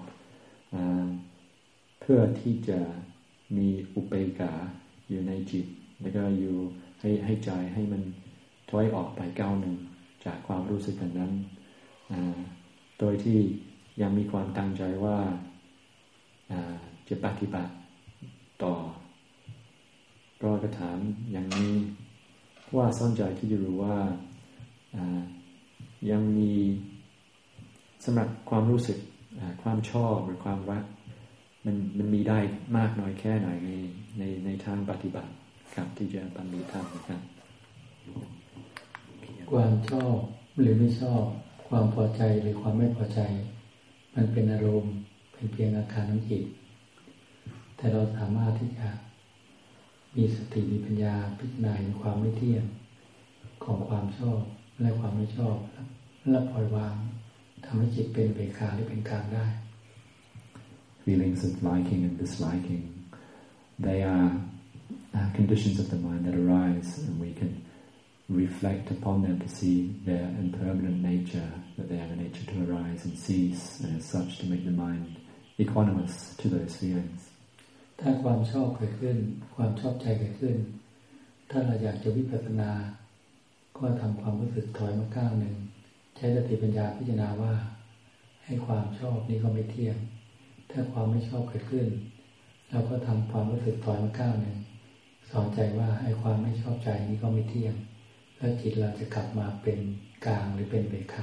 เพื่อที่จะมีอุเบกขาอยู่ในจิตแล้วก็อยู่ให้ใจให้มันถอยออกไปก้าวหนึ่งจากความรู้สึกนั้นโดยที่ยังมีความตั้งใจว่าจะปฏิบัติต่อก็ถามอย่างนี้ว่าสนใจที่จะรู้ว่ายังมีสำหรับความรู้สึกความชอบหรือความรักมันมีได้มากน้อยแค่ไหนในทางปฏิบัติครับที่จะบรรลุธรรมครับความชอบหรือไม่ชอบความพอใจหรือความไม่พอใจมันเป็นอารมณ์เป็นเพียงอาการของจิตแต่เราสามารถที่จะมีสติมีปัญญาพิจารณาเห็นความไม่เที่ยงของความชอบและความไม่ชอบและปล่อยวางทำให้จิตเป็นอุเบกขาหรือเป็นกลางได้ Feelings of liking and disliking, they are conditions of the mind that arise, and we can reflect upon them to see their impermanent nature, that they have a nature to arise and cease, and as such to make the mind equanimous to those feelings. ถ้าความชอบเกิดขึ้นความชอบใจเกิดขึ้นถ้าเราอยากจะวิปัสสนาก็ทำความรู้สึกถอยมาก้าวหนึ่งใช้สติปัญญาพิจารณาว่าให้ความชอบนี้ก็ไม่เที่ยงถ้าความไม่ชอบเกิดขึ้นเราก็ทำความรู้สึกถอยมาก้าวหนึ่งสอนใจว่าให้ความไม่ชอบใจนี้ก็ไม่เที่ยงแล้วจิตเราจะกลับมาเป็นกลางหรือเป็นเบกขา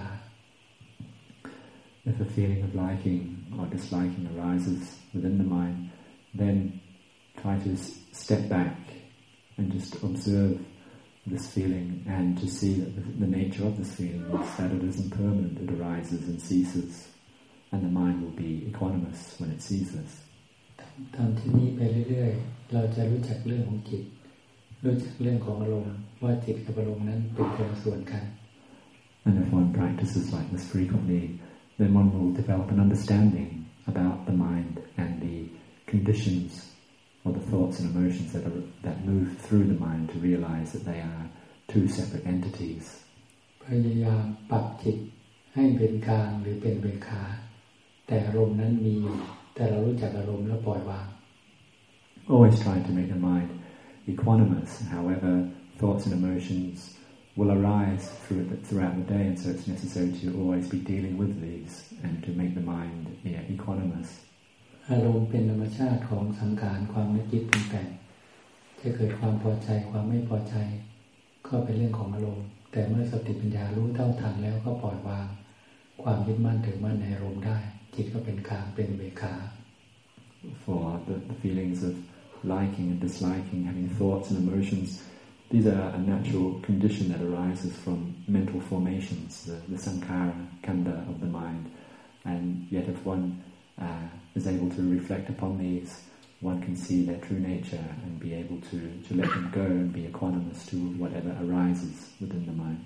If a feeling of liking or disliking arises within the mind, then try to step back and just observe this feeling and to see that the nature of this feeling is that it is impermanent, it arises and ceases, and the mind will be equanimous when it ceases. ทำที่นี้ไปเรื่อยๆเราจะรู้จักเรื่องของจิตรู้จักเรื่องของอารมณ์ว่าจิตกับอารมณ์นั้นเป็นคนละส่วนกัน And if one practices like this frequently, then one will develop an understanding about the mind and the conditions or the thoughts and emotions that move through the mind to realize that they are two separate entities. พยายามปรับจิตให้เป็นกลางหรือเป็นเบกขาแต่อารมณ์นั้นมีแต่เรารู้จักอารมณ์แล้วปล่อยวาง Always trying to make the mind equanimous. However, thoughts and emotions will arise throughout the day, and so it's necessary to always be dealing with these and to make the mind equanimous. อารมณ์เป็นธรรมชาติของสังขารความนึกคิดปรุงแต่งจะเกิดความพอใจความไม่พอใจก็เป็นเรื่องของอารมณ์แต่เมื่อสติปัญญารู้เท่าทันแล้วก็ปล่อยวางความยึดมั่นถือมั่นในอารมณ์ได้จิตก็เป็นกลางเป็นเบกขา For the feelings of liking and disliking, having thoughts and emotions, these are a natural condition that arises from mental formations, the sankhara, khandha of the mind. And yet if one is able to reflect upon these, one can see their true nature and be able to let them go and be equanimous to whatever arises within the mind.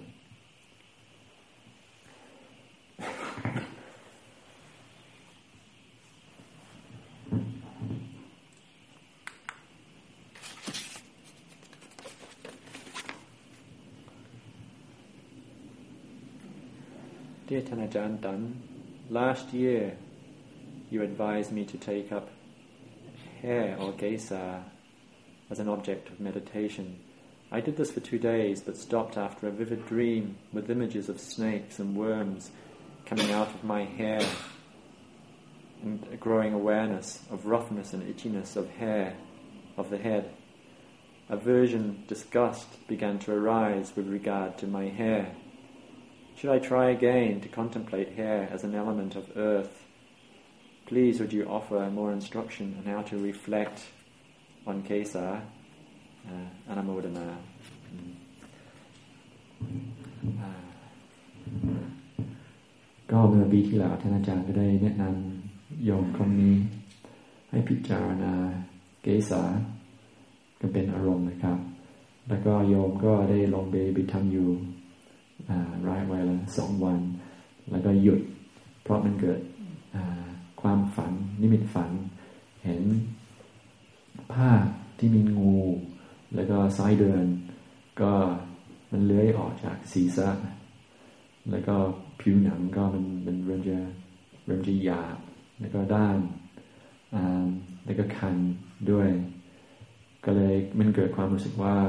'Dear Tanajantan, last year you advised me to take up hair or gesa as an object of meditation. I did this for 2 days but stopped after a vivid dream with images of snakes and worms coming out of my hair and a growing awareness of roughness and itchiness of hair of the head. Aversion, disgust began to arise with regard to my hair. Should I try again to contemplate hair as an element of earth? Please would you offer more instruction on how to reflect on Kesa, Anamodana. ก็เมื่อปีที่แล้วท่านอาจารย์ก็ได้แนะนำโยมคนนี้ให้พิจารณาเกสาก็เป็นอารมณ์นะครับแล้วก็โยมก็ได้ลงไปทำอยู่รายวันละ2 วันแล้วก็หยุดเพราะมันเกิดความฝันนิมิตฝันเห็นภาพที่มีงูแล้วก็ไส้เดือนก็มันเลื้อยออกจากศีรษะแล้วก็ผิวหนังก็มันเริ่มจะหยาบแล้วก็ด้านแล้วก็คันด้วยก็เลยมันเกิดความรู้สึกว่า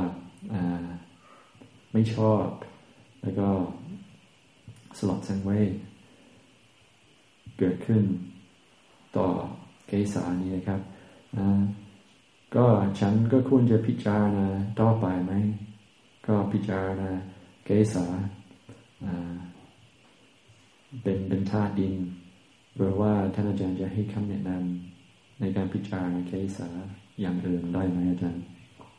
ไม่ชอบแล้วก็สลดสังเวชเกิดขึ้นต่อเกสานี้นะครับก็ฉันก็ควรจะพิจารณาต่อไปไหมก็พิจารณาเกสาเป็นธาตุดินหรือว่าท่านอาจารย์จะให้คำแนะนำในการพิจารณาเกสาอย่างอื่นได้ไหมอาจารย์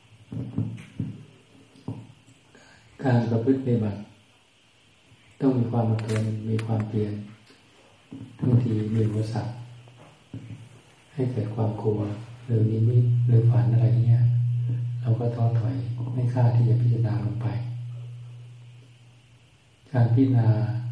การประพฤติปฏิบัติต้องมีความอดทนมีความเพียรบางทีมีอุปสรรคให้เกิดความกลัวหรือนิมิตหรือฝันอะไรเงี้ยเราก็ท้อถอยไม่กล้าที่จะพิจารณาลงไปการพิจารณา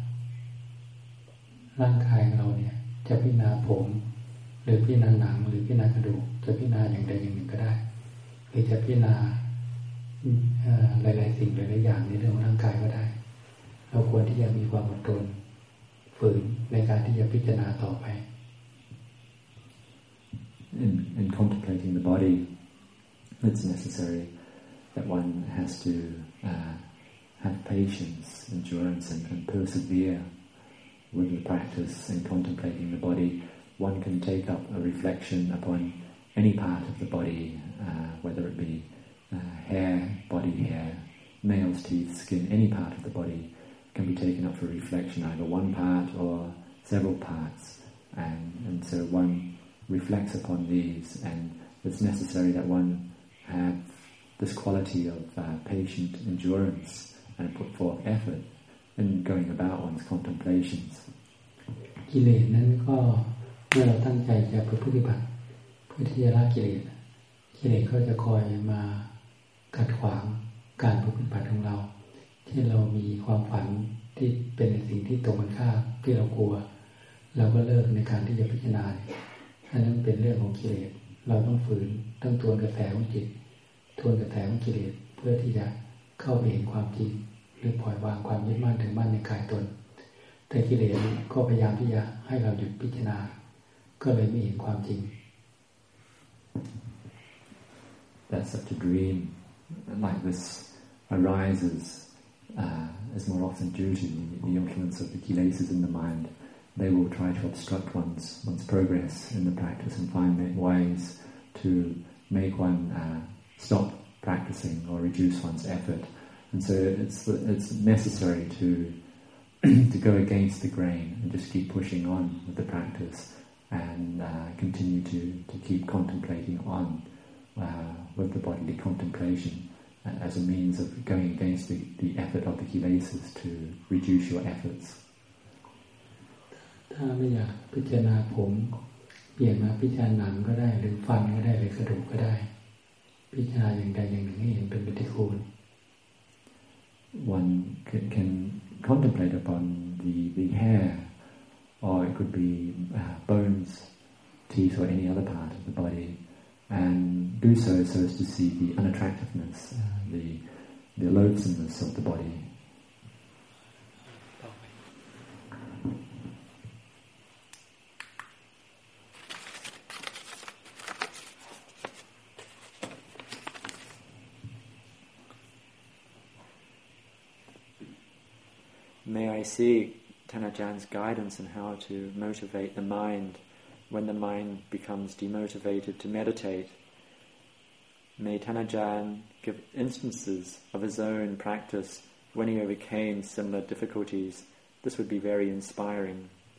ร่างกายเราเนี่ยจะพิจารณาผมหรือพิจารณาหนังหรือพิจารณากระดูกจะพิจารณาอย่างใดอย่างหนึ่งก็ได้หรือจะพิจารณาหลายๆสิ่งหลายๆอย่างในเรื่องของร่างกายก็ได้เราควรที่จะมีความอดทนฝืนในการที่จะพิจารณาต่อไป In contemplating the body, it's necessary that one has to have patience, endurance, and persevere with the practice in contemplating the body. One can take up a reflection upon any part of the body, whether it be hair, body hair, nails, teeth, skin, any part of the body can be taken up for reflection, either one part or several parts, and so one reflects upon these, and it's necessary that one have this quality of patient endurance and put forth effort in going about one's contemplations. กิเลสนั้นก็เมื่อเราตั้งใจจะปฏิบัติเพื่อที่จะละกิเลสก็จะคอยมาขัดขวางการปฏิบัติของเราที่เรามีความฝันที่เป็นสิ่งที่ตรงกันข้ามที่เรากลัวเราก็เลิกในการที่จะพิจารณาอันนั้นเป็นเรื่องของกิเลสเราต้องฝืนต้องทวนกระแสของจิตทวนกระแสของกิเลสเพื่อที่จะเข้าไปเห็นความจริงหรือปล่อยวางความยึดมั่นถือมั่นในกายตนแต่กิเลสก็พยายามที่จะให้เราหยุดพิจารณาก็เลยไม่เห็นความจริง That such a dream like this arises is more often due to the influence of the kilesas in the mind. They will try to obstruct one's progress in the practice and find ways to make one stop practicing or reduce one's effort. And so it's necessary to go against the grain and just keep pushing on with the practice and continue to keep contemplating on with the bodily contemplation as a means of going against the effort of the kilesas to reduce your efforts. ถ้าไม่อยากพิจารณาผมเปลี่ยนมาพิจารณาหนังก็ได้หรือฟันก็ได้หรือกระดูกก็ได้พิจารณาอย่างใดอย่างหนึ่งให้เห็นเป็นปฏิกูล One can contemplate upon the hair, or it could be bones, teeth, or any other part of the body, and do so as to see the unattractiveness, the loathsomeness of the body. May I seek Tanajan's guidance on how to motivate the mind when the mind becomes demotivated to meditate. May Tanajan give instances of his own practice when he overcame similar difficulties. This would be very inspiring.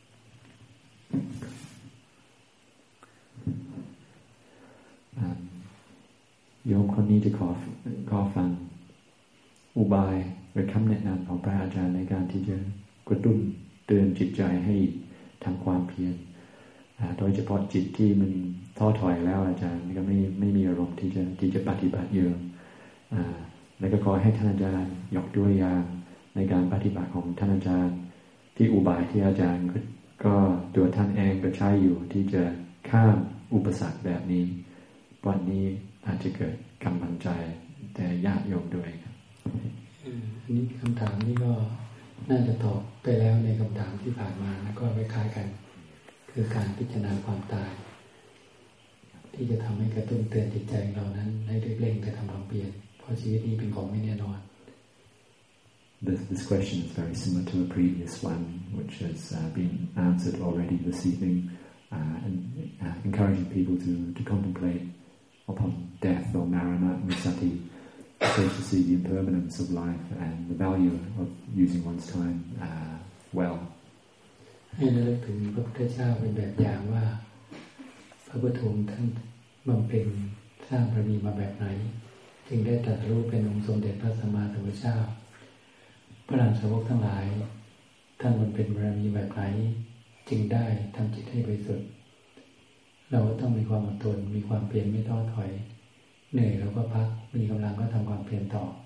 โยมคนนี้จะขอฟังอุบายหรือคำแนะนำของพระอาจารย์ในการที่จะกระตุ้นเตือนจิตใจให้ทำความเพียรโดยเฉพาะจิตที่มันท้อถอยแล้วอาจารย์ก็ไม่มีอารมณ์ที่จะปฏิบัติเยอะแล้วก็ขอให้ท่านอาจารย์ยกตัวอย่างในการปฏิบัติของท่านอาจารย์ที่อุบายที่อาจารย์ก็ตัวท่านเองก็ใช้อยู่ที่จะข้ามอุปสรรคแบบนี้วันนี้อาจจะเกิดกำลังใจแต่ญาติโยมด้วยครับอันนี้คำถามนี้ก็น่าจะตอบไปแล้วในคำถามที่ผ่านมานะก็คล้ายๆกันคือการพิจารณาความตายที่จะทำให้กระตุ้นเตือนจิตใจเรานั้นให้เร่งกระทำความเปลี่ยนเพราะชีวิตนี้เป็นของไม่แน่นอน This question is very similar to a previous one, which has been answered already this evening, and encouraging people to contemplate upon death or marana with sati, so to see the impermanence of life and the value of using one's time well. ให้ระลึกถึงพระพุทธเจ้าเป็นแบบอย่างว่าพระพุทธองค์ท่านบำเพ็ญสร้างบารมีมาแบบไหนจึงได้ตรัสรู้เป็นองค์สมเด็จพระสัมมาสัมพุทธเจ้าพระอรหันตสาวกทั้งหลายท่านบำเพ็ญบารมีแบบไหนจึงได้ทำจิตให้บริสุทธิ์เราก็ต้องมีความอดทนมีความเพียรไม่ท้อถอยเหนื่อยเราก็พักมีกำลังก็ทำความเพียรต่อ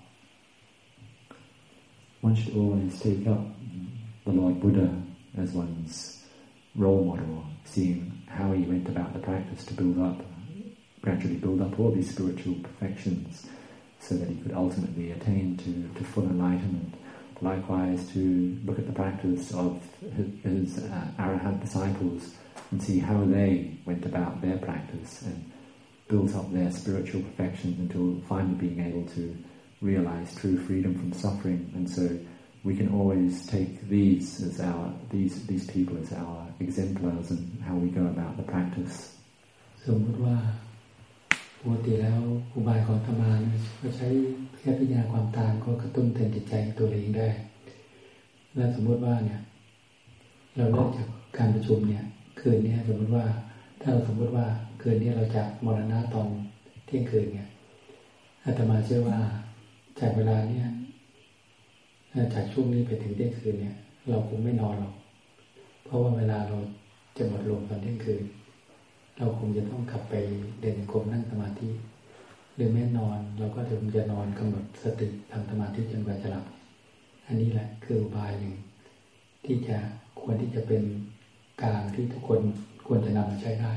One should always take up the Lord Buddha as one's role model, seeing how he went about the practice to gradually build up all these spiritual perfections so that he could ultimately attain to full enlightenment. Likewise, to look at the practice of his Arahant disciples and see how they went about their practice and built up their spiritual perfections until finally being able to realize true freedom from suffering. And so we can always take these people as our exemplars in how we go about the practice. สมมติว่าปกติแล้วอุบายของธรรมาก็ใช้แค่พิจารณาความตายก็กระตุ้นเตือนจิตใจตัวเองได้และสมมติว่าเนี่ยเราเลิกจากการประชุมเนี่ยคืนนี้สมมติว่าถ้าเราสมมติว่าคืนนี้เราจะมรณะตอนเที่ยงคืนเนี่ยอาตมาเชื่อว่าจากเวลาเนี่ยจากช่วงนี้ไปถึงเที่ยงคืนเนี่ยเราคงไม่นอนหรอกเพราะว่าเวลาเราจะหมดลมตอนเที่ยงคืนเราคงจะต้องกลับไปเดินกรมนั่งสมาธิหรือแม้นอนเราก็จะนอนกำหนดสติทำสมาธิจนกว่าจะหลับอันนี้แหละคืออุบายหนึ่งที่จะควรที่จะเป็นการที่ทุกคนควรจะนำมาใช้ได้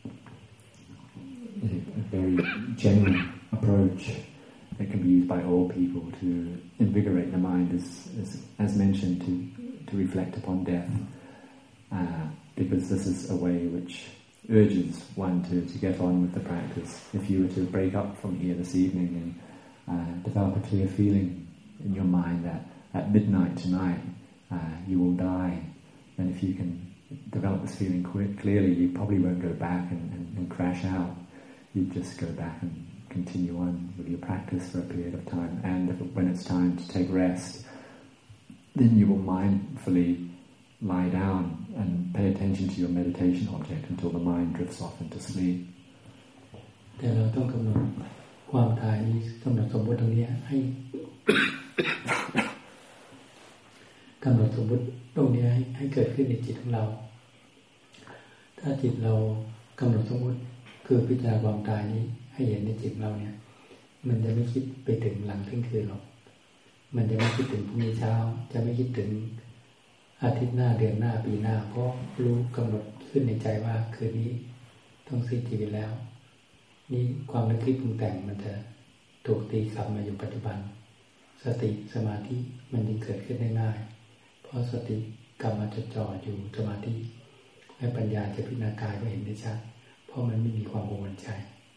A very genuine approach that can be used by all people to invigorate the mind, as mentioned, to reflect upon death, because this is a way which urges one to get on with the practice. If you were to break up from here this evening and develop a clear feeling in your mind that at midnight tonight you will die, then if you can develop this feeling clearly, you probably won't go back and crash out. You'd just go back and continue on with your practice for a period of time, and when it's time to take rest, then you will mindfully lie down and pay attention to your meditation object until the mind drifts off into sleep. แต่เราต้องกำหนดความตายนี้กำหนดสมมติตรงนี้ให้ กำหนดสมมติตรงนี้ให้เกิดขึ้นในจิตของเราถ้าจิตเรากำหนดสมมติคือพิจารณาความตายนี้ให้เห็นในจิตเราเนี่ยมันจะไม่คิดไปถึงหลังเที่ยงคืนหรอกมันจะไม่คิดถึงพรุ่งนี้เช้าจะไม่คิดถึงอาทิตย์หน้าเดือนหน้าปีหน้าเพราะรู้กำหนดขึ้นในใจว่าคืนนี้ต้องสิ้นชีวิตแล้วนี่ความนึกคิดปรุงแต่งมันจะถูกตีกลับมาอยู่ปัจจุบันสติสมาธิมันจึงเกิดขึ้นได้ง่ายเพราะสติกลับมาจดจ่ออยู่สมาธิและปัญญาจะพิจารณากายก็เห็นได้ชัดเพราะมันไม่มีความกังวลใจ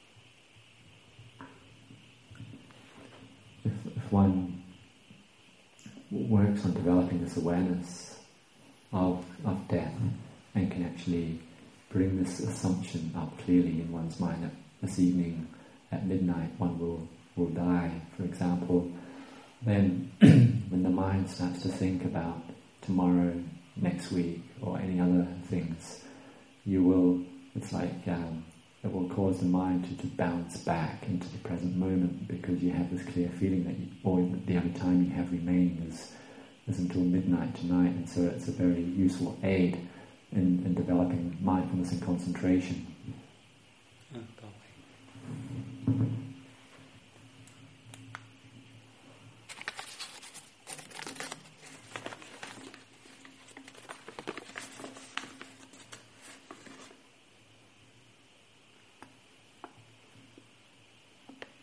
If one works on developing this awareness of death and can actually bring this assumption up clearly in one's mind that this evening at midnight one will die, for example, then when the mind starts to think about tomorrow, next week, or any other things, it's like it will cause the mind to bounce back into the present moment because you have this clear feeling that the only time you have remaining is until midnight tonight, and so it's a very useful aid in developing mindfulness and concentration.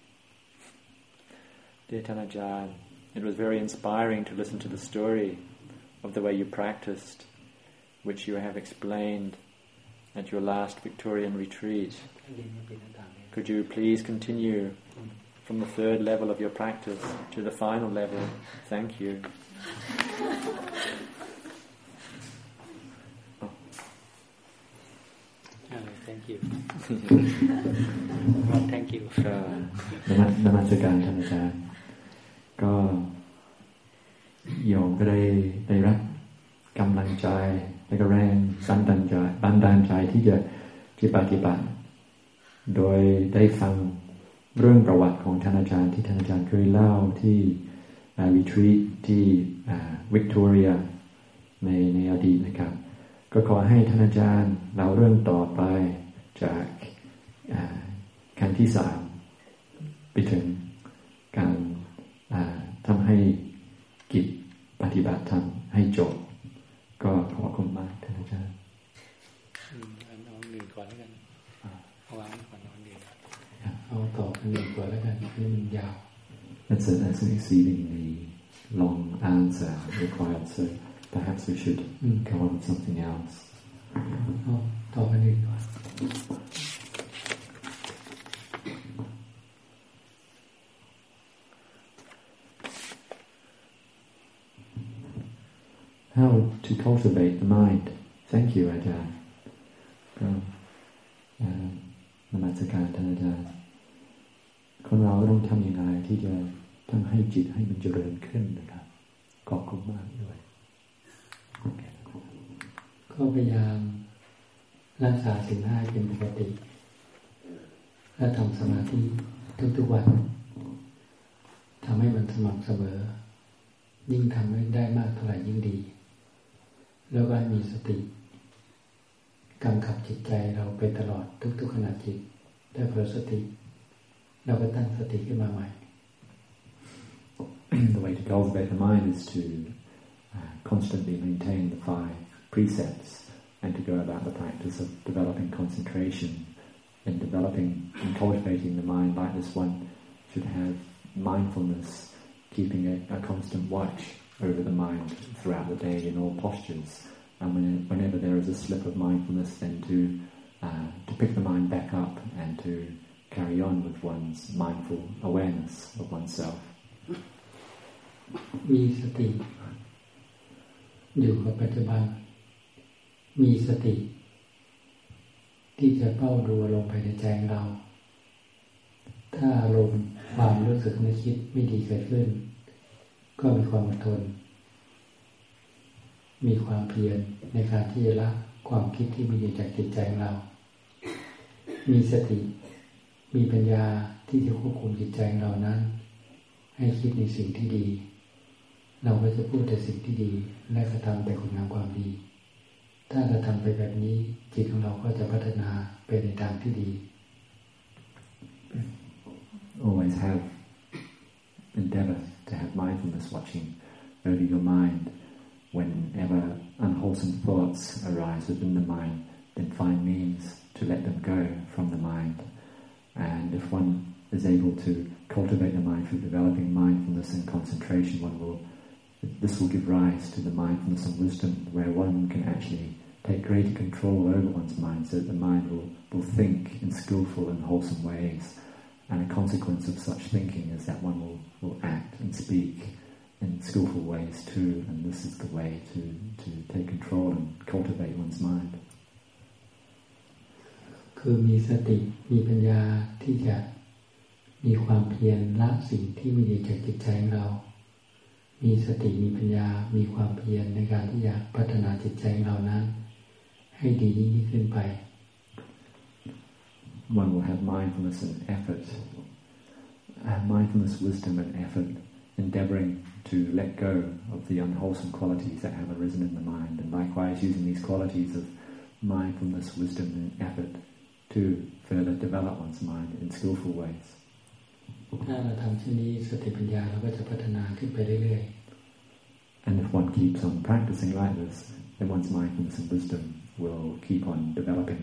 Dear Tanajan, it was very inspiring to listen to the story of the way you practiced, which you have explained at your last Victorian retreat. Could you please continue from the third level of your practice to the final level? Thank you. Thank you. Thank you. นมัสการท่านอาจารย์ก็โยมก็ได้รับกำลังใจและก็แรงบันดาลใจที่จะปฏิบัติโดยได้ฟังเรื่องประวัติของท่านอาจารย์ที่ท่านอาจารย์เคยเล่าที่รีทรีตที่วิกตอเรียในอดีตนะครับก็ขอให้ท่านอาจารย์เล่าเรื่องต่อไปจากขั้นที่3ไปถึงการทำให้กิจปฏิบัติธรรมให้จบก็ขอบคุณมากท่านอาจารย์เอาหนึ่งก่อนแล้วกันเอาวางก่อนเอาหนึ่งเอาต่ออันหนึ่งก่อนแล้วกันนี่มันยาว That's an exceedingly long answer required, so perhaps we should go on with something else. ต่ออันหนึ่งก่อน How to cultivate the mind? Thank you, Ajahn. นมัสการท่านอาจารย์คนเราต้องทำยังไงที่จะทำให้จิตให้มันเจริญขึ้นนะครับขอบคุณมากด้วยก็พยายามรักษาศีล 5เป็นปกติและทำสมาธิทุกๆวันทำให้มันสม่ำเสมอยิ่งทำให้ได้มากเท่าไหร่ยิ่งดีแล้วก็มีสติกำกับจิตใจเราไปตลอดทุกๆขณะจิตได้เผลอสติเราก็ตั้งสติขึ้นมาใหม่ The way to cultivate the mind is to constantly maintain the 5 precepts and to go about the practice of developing concentration and cultivating the mind like this one should have mindfulness, keeping a constant watch over the mind throughout the day in all postures. And whenever there is a slip of mindfulness, then to pick the mind back up and to carry on with one's mindful awareness of oneself. มีสติอยู่กับปัจจุบันมีสติที่จะเฝ้าดูลงภายในใจของเราถ้าอารมณ์ความรู้สึกนึกคิดไม่ดีเกิดขึ้นก็มีความอดทนมีความเพียรในการที่จะละความคิดที่ไม่ดีจากจิตใจของเรามีสติมีปัญญาที่จะควบคุมจิตใจของเรานั้นให้คิดในสิ่งที่ดีเราก็จะพูดแต่สิ่งที่ดีและกระทำแต่คุณงามความดีถ้ากระทำไปแบบนี้จิตของเราก็จะพัฒนาไปในทางที่ดี Always have endeavor to have mindfulness watching over your mind. Whenever unwholesome thoughts arise within the mind, then find means to let them go from the mind. And if one is able to cultivate the mind through developing mindfulness and concentration, this will give rise to the mindfulness and wisdom where one can actually take greater control over one's mind so that the mind will think in skillful and wholesome ways. And a consequence of such thinking is that one will act and speak in skillful ways too, and this is the way to take control and cultivate one's mind. คือมีสติมีปัญญาที่จะมีความเพียรละสิ่งที่ไม่ดีจากจิตใจของเรามีสติมีปัญญามีความเพียรในการที่จะพัฒนาจิตใจของเรานั้นให้ดียิ่งขึ้นไป One will have mindfulness and effort, mindfulness, wisdom and effort, endeavoring to let go of the unwholesome qualities that have arisen in the mind, and likewise using these qualities of mindfulness, wisdom and effort to further develop one's mind in skillful ways. ถ้าเราทำเช่นนี้สติปัญญาเราก็จะพัฒนาขึ้นไปเรื่อยๆ And if one keeps on practicing like this, then one's mindfulness and wisdom will keep on developing.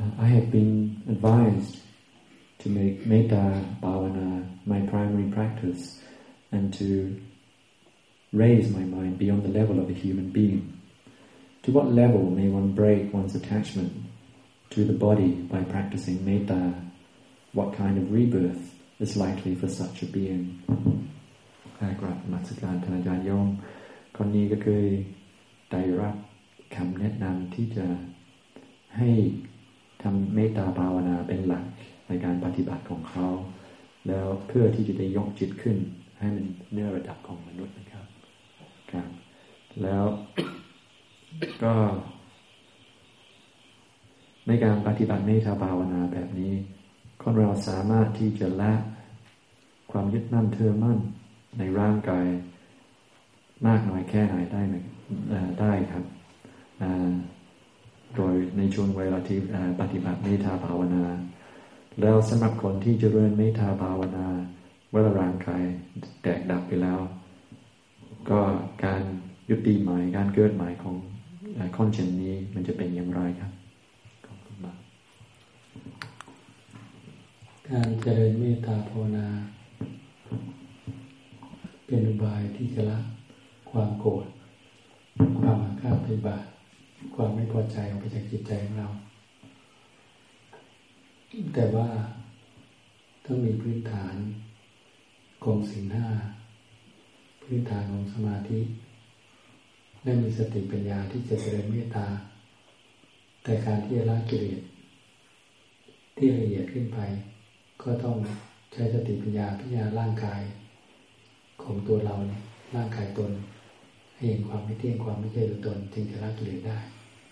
I have been advised to make metta bhavana my primary practice and to raise my mind beyond the level of a human being. To what level may one break one's attachment to the body by practicing metta? What kind of rebirth is likely for such a being? กราบนมัสการท่านอาจารย์โยมคนนี้ก็เคยได้รับคำแนะนำที่จะให้ทำเมตตาภาวนาเป็นหลักในการปฏิบัติของเขาแล้วเพื่อที่จะได้ยกจิตขึ้นให้มันเนื้อระดับของมนุษย์นะครับครับแล้วก็ในการปฏิบัติเมตตาภาวนาแบบนี้คนเราสามารถที่จะละความยึดมั่นถือมั่นในร่างกายมากน้อยแค่ไหนได้ครับโดยในช่วงเวลาที่ปฏิบัติเมตตาภาวนาแล้วสำหรับคนที่เจริญเมตตาภาวนาเวลาร่างกายแตกดับไปแล้วก็การยุติใหม่การเกิดใหม่ของคอนเชนนี้มันจะเป็นอย่างไรครับขอบคุณมากการเจริญเมตตาภาวนาเป็นอุบายที่จะละความโกรธความอาฆาตพยาบาทความไม่พอใจออกไปจากจิตใจของเราแต่ว่าต้องมีพื้นฐานของศีล 5พื้นฐานของสมาธิและมีสติปัญญาที่จะเจริญเมตตาแต่การที่จะละกิเลสที่ละเอียดขึ้นไปก็ต้องใช้สติปัญญาพิจารณาร่างกายของตัวเราเนี่ยร่างกายตนให้เห็นความไม่เที่ยงความไม่ใช่ตัวตนจึงจะละกิเลสได้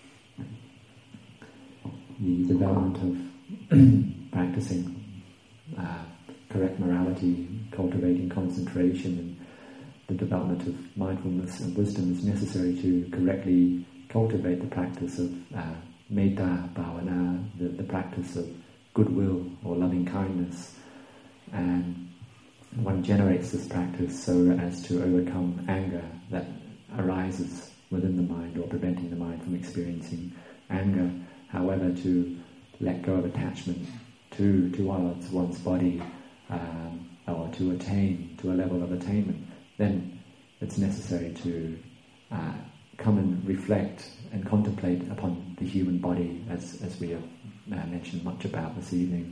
The development of practicing correct morality, cultivating concentration, and the development of mindfulness and wisdom is necessary to correctly cultivate the practice of metta bhavana, the practice of goodwill or loving kindness, and one generates this practice so as to overcome anger that arises within the mind or preventing the mind from experiencing anger. However, to let go of attachment towards one's body or to attain to a level of attainment, then it's necessary to come and reflect and contemplate upon the human body as we have mentioned much about this evening.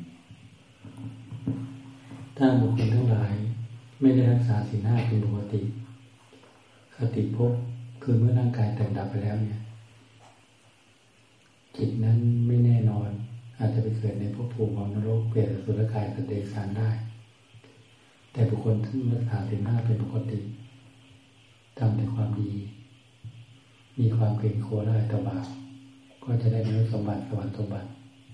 ถ้าบุคคลทั้งหลายไม่ได้รักษาศีล 5เป็นปกติคติภพคือเมื่อร่างกายแตกดับไปแล้วเนี่ยจิตนั้นไม่แน่นอนอาจจะไปเกิดในภพภูมิของนรกเปรตอสุรกายสัตว์เดรัจฉานได้แต่บุคคลที่รักษาศีล 5เป็นปกติทำแต่ความดีมีความเกรงกลัวและต่อบาปก็จะได้มนุษย์สมบัติสวรรค์สมบัติ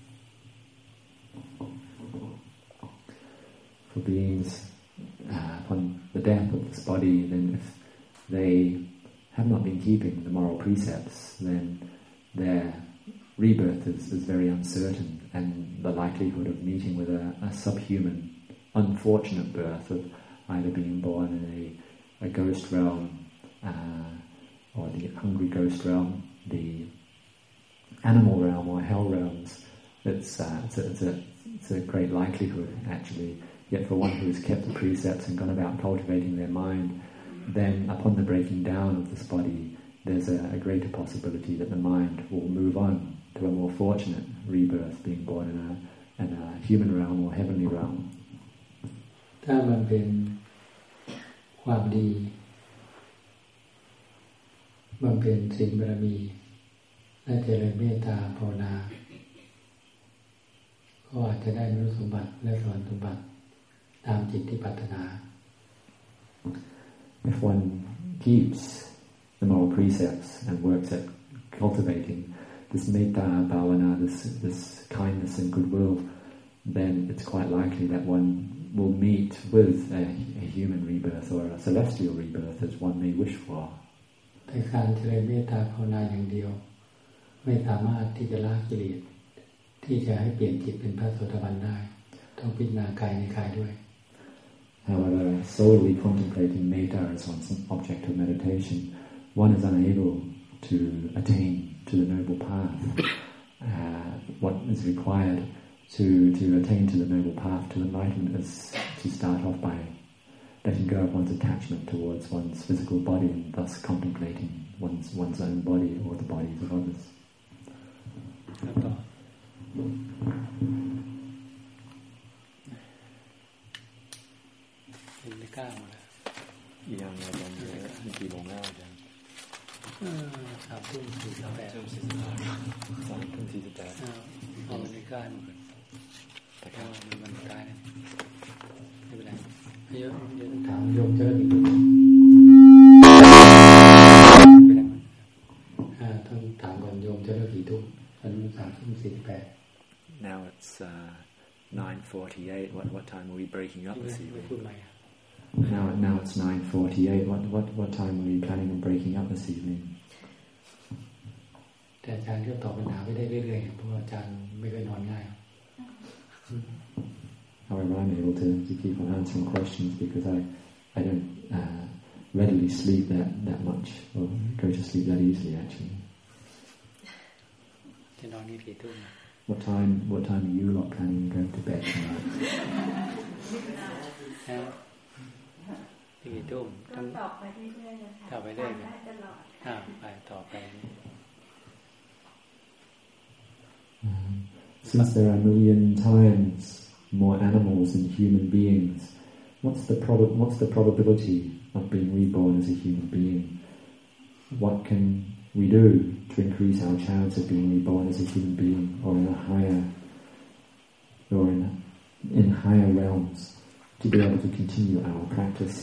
For beings upon the death of this body, then if they have not been keeping the moral precepts, then their rebirth is very uncertain, and the likelihood of meeting with a subhuman, unfortunate birth of either being born in a ghost realm or the hungry ghost realm, the animal realm or hell realms, it's a great likelihood actually. Yet for one who has kept the precepts and gone about cultivating their mind, then upon the breaking down of this body, there's a greater possibility that the mind will move on to a more fortunate rebirth, being born in a human realm or heavenly realm. ถ้ามันเป็นความดีมันเป็นศีลบารมีและเจริญเมตตาภาวนาก็อาจจะได้มนุษย์สมบัติและสวรรค์สมบัติตามจิตที่ปรารถนา If one keeps the moral precepts and works at cultivating this metta bhavana, this kindness and goodwill, then it's quite likely that one will meet with a human rebirth or a celestial rebirth as one may wish for. แต่การเจริญเมตตาภาวนาอย่างเดียวไม่สามารถที่จะละกิเลสที่จะให้เปลี่ยนจิตเป็นพระโสดาบันได้ต้องพิจารณากายในกายด้วย However, solely contemplating metta as one's object of meditation, one is unable to attain to the noble path. what is required to attain to the noble path to enlightenment is to start off by letting go of one's attachment towards one's physical body and thus contemplating one's own body or the bodies of others. ไม่กล้าหมดเลยยังอาจารย์มีกี่โมงแล้วอาจารย์ 3 ทุ่ม 48 3 ทุ่ม 48 เอาไม่กล้าหมดแต่ถ้ามันกล้าเนี่ยไม่เป็นไรเยอะถามโยมเจริญต้องถามก่อนโยมจะเลิกกี่ทุ่มตอนนี้3 ทุ่ม 48 Now it's 9:48. What time are we breaking up this evening? Now it's 9:48. What time are we planning on breaking up this evening? แต่อาจารย์ก็ตอบปัญหาไปได้เรื่อยๆเพราะอาจารย์ไม่เคยนอนง่าย However, I'm able to keep on answering questions because I don't readily sleep that much or go to sleep that easily actually. จะนอนนี่กี่ทุ่ม What time are you lot planning on going to bed tonight? กี่ทุ่มต้องต่อไปเรื่อยๆนะคะต่อไปเรื่อยๆไปต่อไป Since there are a million times more animals than human beings, what's the probability of being reborn as a human being? What can we do to increase our chance of being reborn as a human being, or in higher realms, to be able to continue our practice?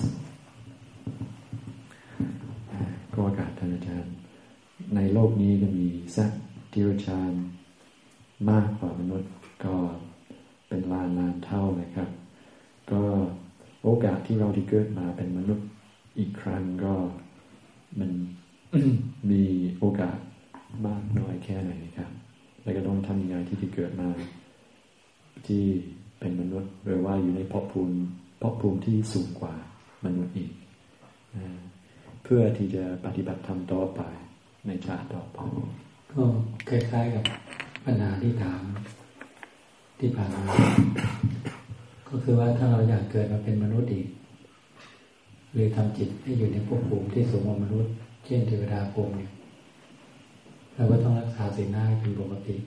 ก็อากาศท่านอาจารย์ในโลกนี้ก็มีสัตว์ที่ราชานมากกว่ามนุษย์ก็เป็นล้านเท่าเลยครับก็โอกาสที่เราที่เกิดมาเป็นมนุษย์อีกครั้งก็มัน มีโอกาสมากน้อยแค่ไหนครับแล้วก็ต้องทำยังไงที่จะเกิดมาที่เป็นมนุษย์หรือว่าอยู่ในภพภูมิที่สูงกว่ามนุษย์อีกเพื่อที่จะปฏิบัติธรรมต่อไปในชาติต่อไปก็คล้ายๆกับปัญหาที่ถามที่ผ่านมาก็คือว่าถ้าเราอยากเกิดมาเป็นมนุษย์อีกหรือทำจิตให้อยู่ในภพภูมิที่สูงกว่ามนุษย์เช่นเทวดาพรหมเนี่ยเราก็ต้องรักษาศีล 5เป็นปกติ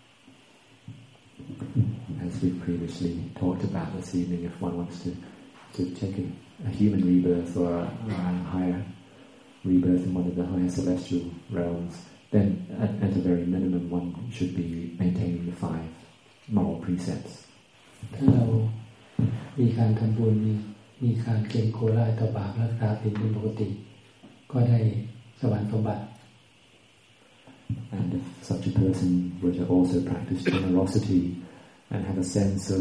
As we previously talked about this evening, if one wants to take a human rebirth or a higher rebirth in one of the higher celestial realms, then at the very minimum one should be maintaining the 5 moral precepts. ถ้าเรามีการทำบุญมีการเก็บโคล่าต่อบาปรักษาศีลเป็นปกติก็ได้สวรรค์สมบัติ And if such a person were to also practice generosity and have a sense of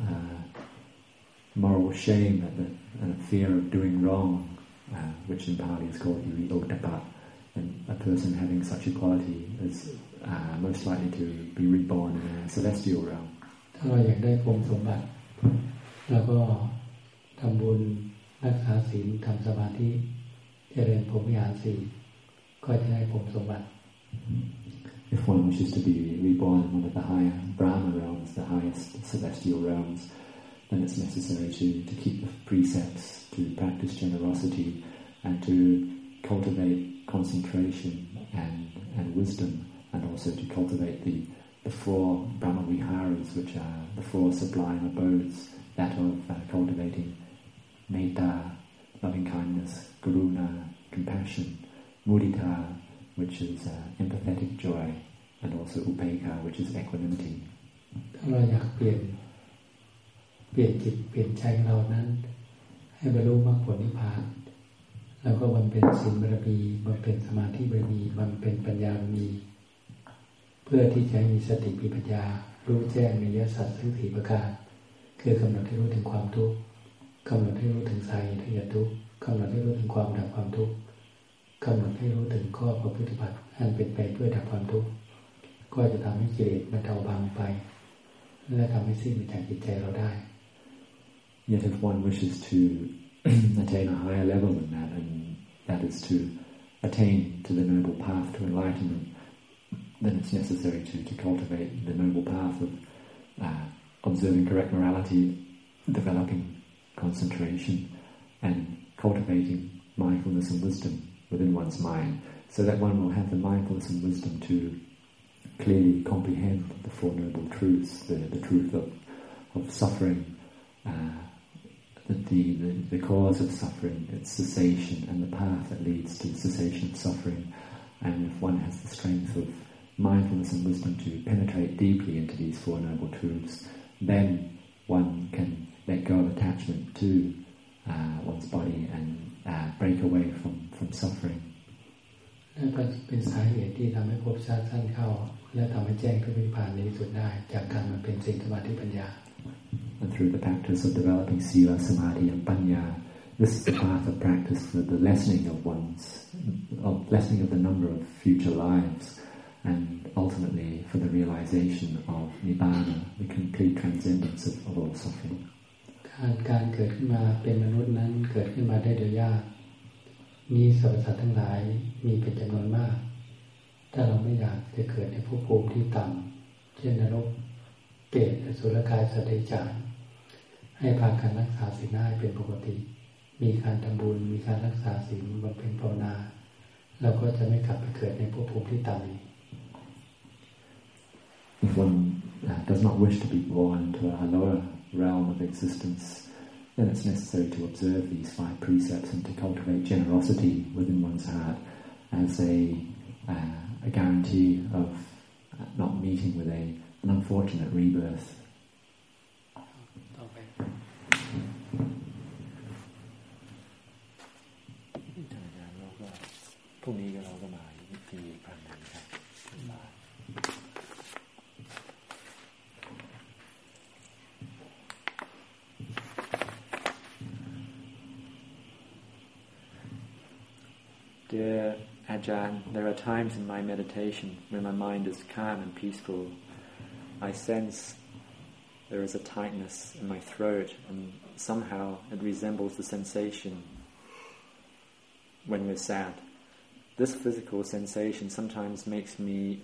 moral shame and a fear of doing wrong, which in Pali is called hiri-ottappa, and a person having such a quality is most likely to be reborn in a celestial realm. ถ้าเราอยากได้พรหมสมบัติเราก็ทำบุญรักษาศีลทำสมาธิเจริญพรหมวิหาร 4ก็จะได้พรหมสมบัติ If one wishes to be reborn in one of the higher Brahma realms, the highest celestial realms, then it's necessary to keep the precepts, to practice generosity, and to cultivate concentration and wisdom, and also to cultivate the 4 Brahma Viharas, which are the 4 sublime abodes, that of cultivating metta, loving kindness, karuna, compassion, mudita, which is empathetic joy, and also upekkha, which is equanimity. ถ้าเราอยากเปลี่ยนจิตเปลี่ยนใจเรานั้นให้บรรลุมรรคผลนิพพานแล้วก็บำเพ็ญศีลบารมีบำเพ็ญสมาธิบารมีบำเพ็ญปัญญาบารมีเพื่อที่จะมีสติปัญญารู้แจ้งในอริยสัจทั้ง4ประการคือกำหนดให้รู้ถึงความทุกข์กำหนดให้รู้ถึงสาเหตุแห่งทุกข์กำหนดให้รู้ถึงความดับความทุกข์กำหนดให้รู้ถึงข้อประพฤติปฏิบัติอันเป็นไปเพื่อดับความทุกข์ก็จะทำให้กิเลสบรรเทาบางไปและทำให้สิ้นไปจากจิตใจเราได้ Yet if one wishes to attain a higher level than that, and that is to attain to the noble path to enlightenment, then it's necessary to cultivate the noble path of observing correct morality, developing concentration, and cultivating mindfulness and wisdom within one's mind, so that one will have the mindfulness and wisdom to clearly comprehend the Four Noble Truths, the truth of suffering, the cause of suffering, its cessation, and the path that leads to cessation of suffering. And if one has the strength of mindfulness and wisdom to penetrate deeply into these Four Noble Truths, then one can let go of attachment to one's body and break away from suffering. นั่นก็เป็นสาเหตุที่ทำให้ภพชาติสั้นเข้าและทำให้แจ้งทุกข์นิพพานในที่สุดได้จากการมาเป็นศีลสมาธิปัญญา And through the practice of developing sila, samadhi, and panya, this is the path of practice for the lessening of the number of future lives, and ultimately for the realization of nibbana, the complete transcendence of all suffering. การเกิดขึ้นมาเป็นมนุษย์นั้นเกิดขึ้นมาได้โดยยากมีสรรพสัตว์ทั้งหลายมีเป็นจำนวนมากถ้าเราไม่อยากจะเกิดในภพภูมิที่ต่ำเช่นนรกเปรตอสุรกายสัตว์เดรัจฉานให้พากันรักษาศีลให้เป็นปกติมีการทำบุญมีการรักษาศีลบำเพ็ญภาวนาเราก็จะไม่กลับไปเกิดในภพภูมิที่ต่ำอีก If one does not wish to be born into a lower realm of existence, then it's necessary to observe these 5 precepts and to cultivate generosity within one's heart as a guarantee of not meeting with an unfortunate rebirth. ต่อไปพรุ่งนี้เราก็มาที่พระนันครับ Dear Ajahn, there are times in my meditation when my mind is calm and peaceful. I sense there is a tightness in my throat, and somehow it resembles the sensation when we're sad. This physical sensation sometimes makes me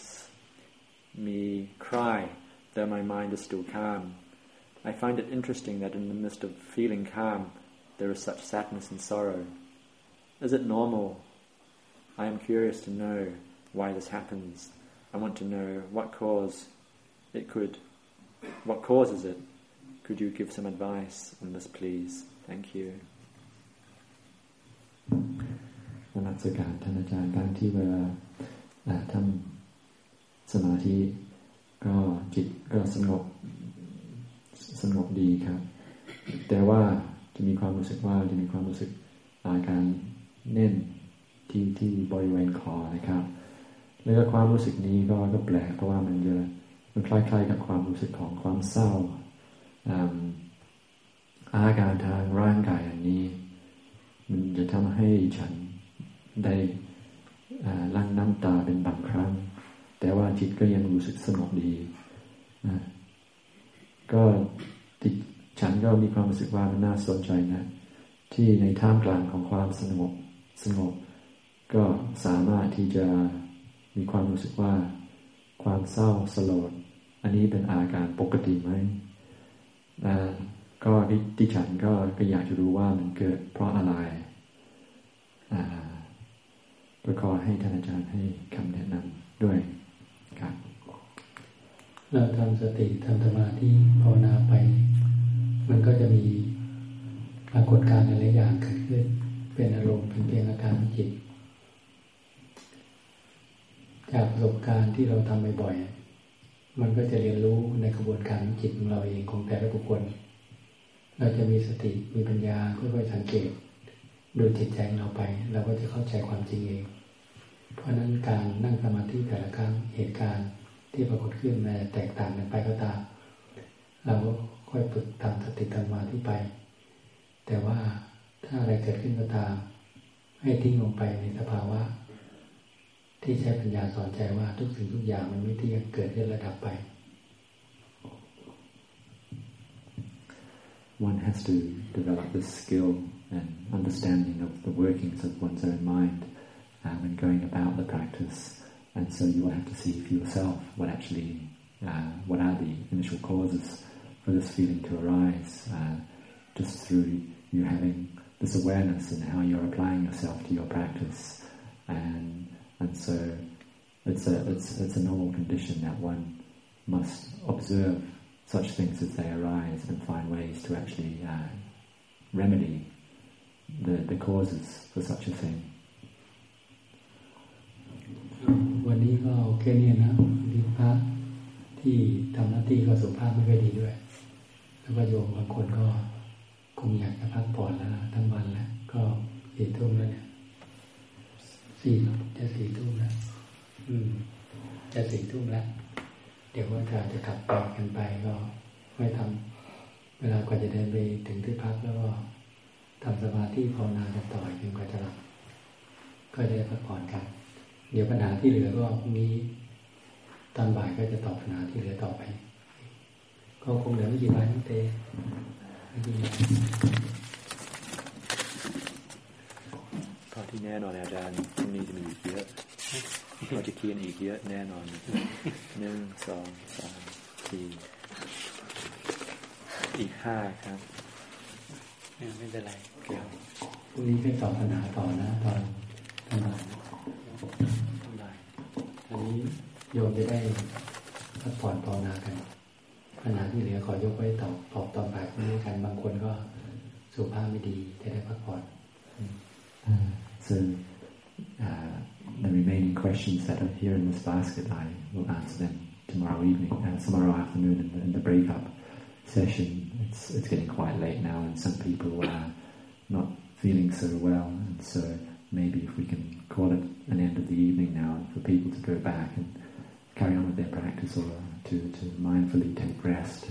cry, though my mind is still calm. I find it interesting that in the midst of feeling calm, there is such sadness and sorrow. Is it normal? I am curious to know why this happens. I want to know what causes it. Could you give some advice on this, please? Thank you. นมัสการท่านอาจารย์การที่เวลาทำสมาธิก็จิตก็สงบดีครับแต่ว่าจะมีความรู้สึกอาการแน่นที่บริเวณคอนะครับแล้วก็ความรู้สึกนี้ก็แปลกเพราะว่ามันคล้ายๆกับความรู้สึกของความเศร้าอาการทางร่างกายอันนี้มันจะทำให้ฉันได้ลั่งน้ำตาเป็นบางครั้งแต่ว่าจิตก็ยังรู้สึกสงบดีก็ฉันก็มีความรู้สึกว่ามันน่าสนใจนะที่ในท่ามกลางของความสงบก็สามารถที่จะมีความรู้สึกว่าความเศร้าสลดอันนี้เป็นอาการปกติไหมก็ที่ฉันก็อยากจะรู้ว่ามันเกิดเพราะอะไรก็ขอให้ท่านอาจารย์ให้คำแนะนำด้วยครับเราทำสติทำสมาธิภาวนาไปมันก็จะมีปรากฏการณ์หลายอย่างเกิดขึ้นเป็นอารมณ์เป็นเพียงอาการจิตจากประสบการณ์ที่เราทำบ่อยๆมันก็จะเรียนรู้ในกระบวนการจิตของเราเองของแต่ละบุคคลเราจะมีสติมีปัญญาค่อยๆสังเกตดูจิตใจของเราไปเราก็จะเข้าใจความจริงเองเพราะนั้นการนั่งสมาธิแต่ละครั้งเหตุการณ์ที่ปรากฏขึ้นในแตกต่างกันไปก็ตามเราก็ค่อยฝึกตามสติตามสมาธิไปแต่ว่าถ้าอะไรเกิดขึ้นก็ตามให้ทิ้งลงไปในสภาวะที่ใช้ปัญญาสอนใจว่าทุกสิ่งทุกอย่างมันไม่เที่ยงเกิดขึ้นระดับไป One has to develop this skill and understanding of the workings of one's own mind when going about the practice And so you will have to see for yourself what actually, what are the initial causes for this feeling to arise, just through you having this awareness and how you're applying yourself to your practice. And so it's a normal condition that one must observe such things as they arise and find ways to actually remedy the causes for such a thing. วันนี้ก็โอเคเนี่ยนะที่พระที่ทำหน้าที่ก็สุขภาพไม่ค่อยดีด้วยแล้วก็โยมบางคนก็คงอยากจะพักผ่อนแล้วทั้งวันแล้วก็4 ทุ่มแล้วเนี่ยจะ4 ทุ่มแล้วจะ4 ทุ่มแล้วเดี๋ยวว่าจะขับไปกันไปก็ไม่ทำเวลากว่าจะเดินไปถึงที่พักแล้วก็ทำสมาธิภาวนากันต่อจนกว่าจะหลับก็ได้พักผ่อนกันเดี๋ยวปัญหาที่เหลือก็พรุ่งนี้ตอนบ่ายก็จะตอบปัญหาที่เหลือต่อไปก็คงเหลือไม่กี่วันนั่นเองไม่กี่วันข้อที่แน่นอนอาจารย์พรุ่งนี้จะมีอีกเยอะเราจะเขียนอีกเยอะแน่นอน1 2 3 4อีก5ครับไม่เป็นไรเกี่ยวพรุ่งนี้ไปตอบปัญหาต่อนะตอนบ่ายอันนี้โยมจะได้พักผ่อนภาวนากันปัญหาที่เหลือขอยกไว้ตอบตอนบ่ายพรุ่งนี้กันบางคนก็สุขภาพไม่ดีจะได้พักผ่อน So the remaining questions that are here in this basket, I will answer them tomorrow evening, tomorrow afternoon in the break-up session. It's getting quite late now, and some people are not feeling so well, and so maybe if we can call it an end of the evening now, for people to go back and carry on with their practice, or to mindfully take rest.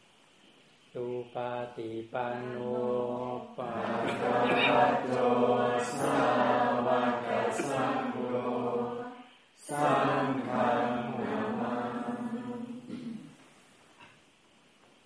ปันโนภะคะวะโต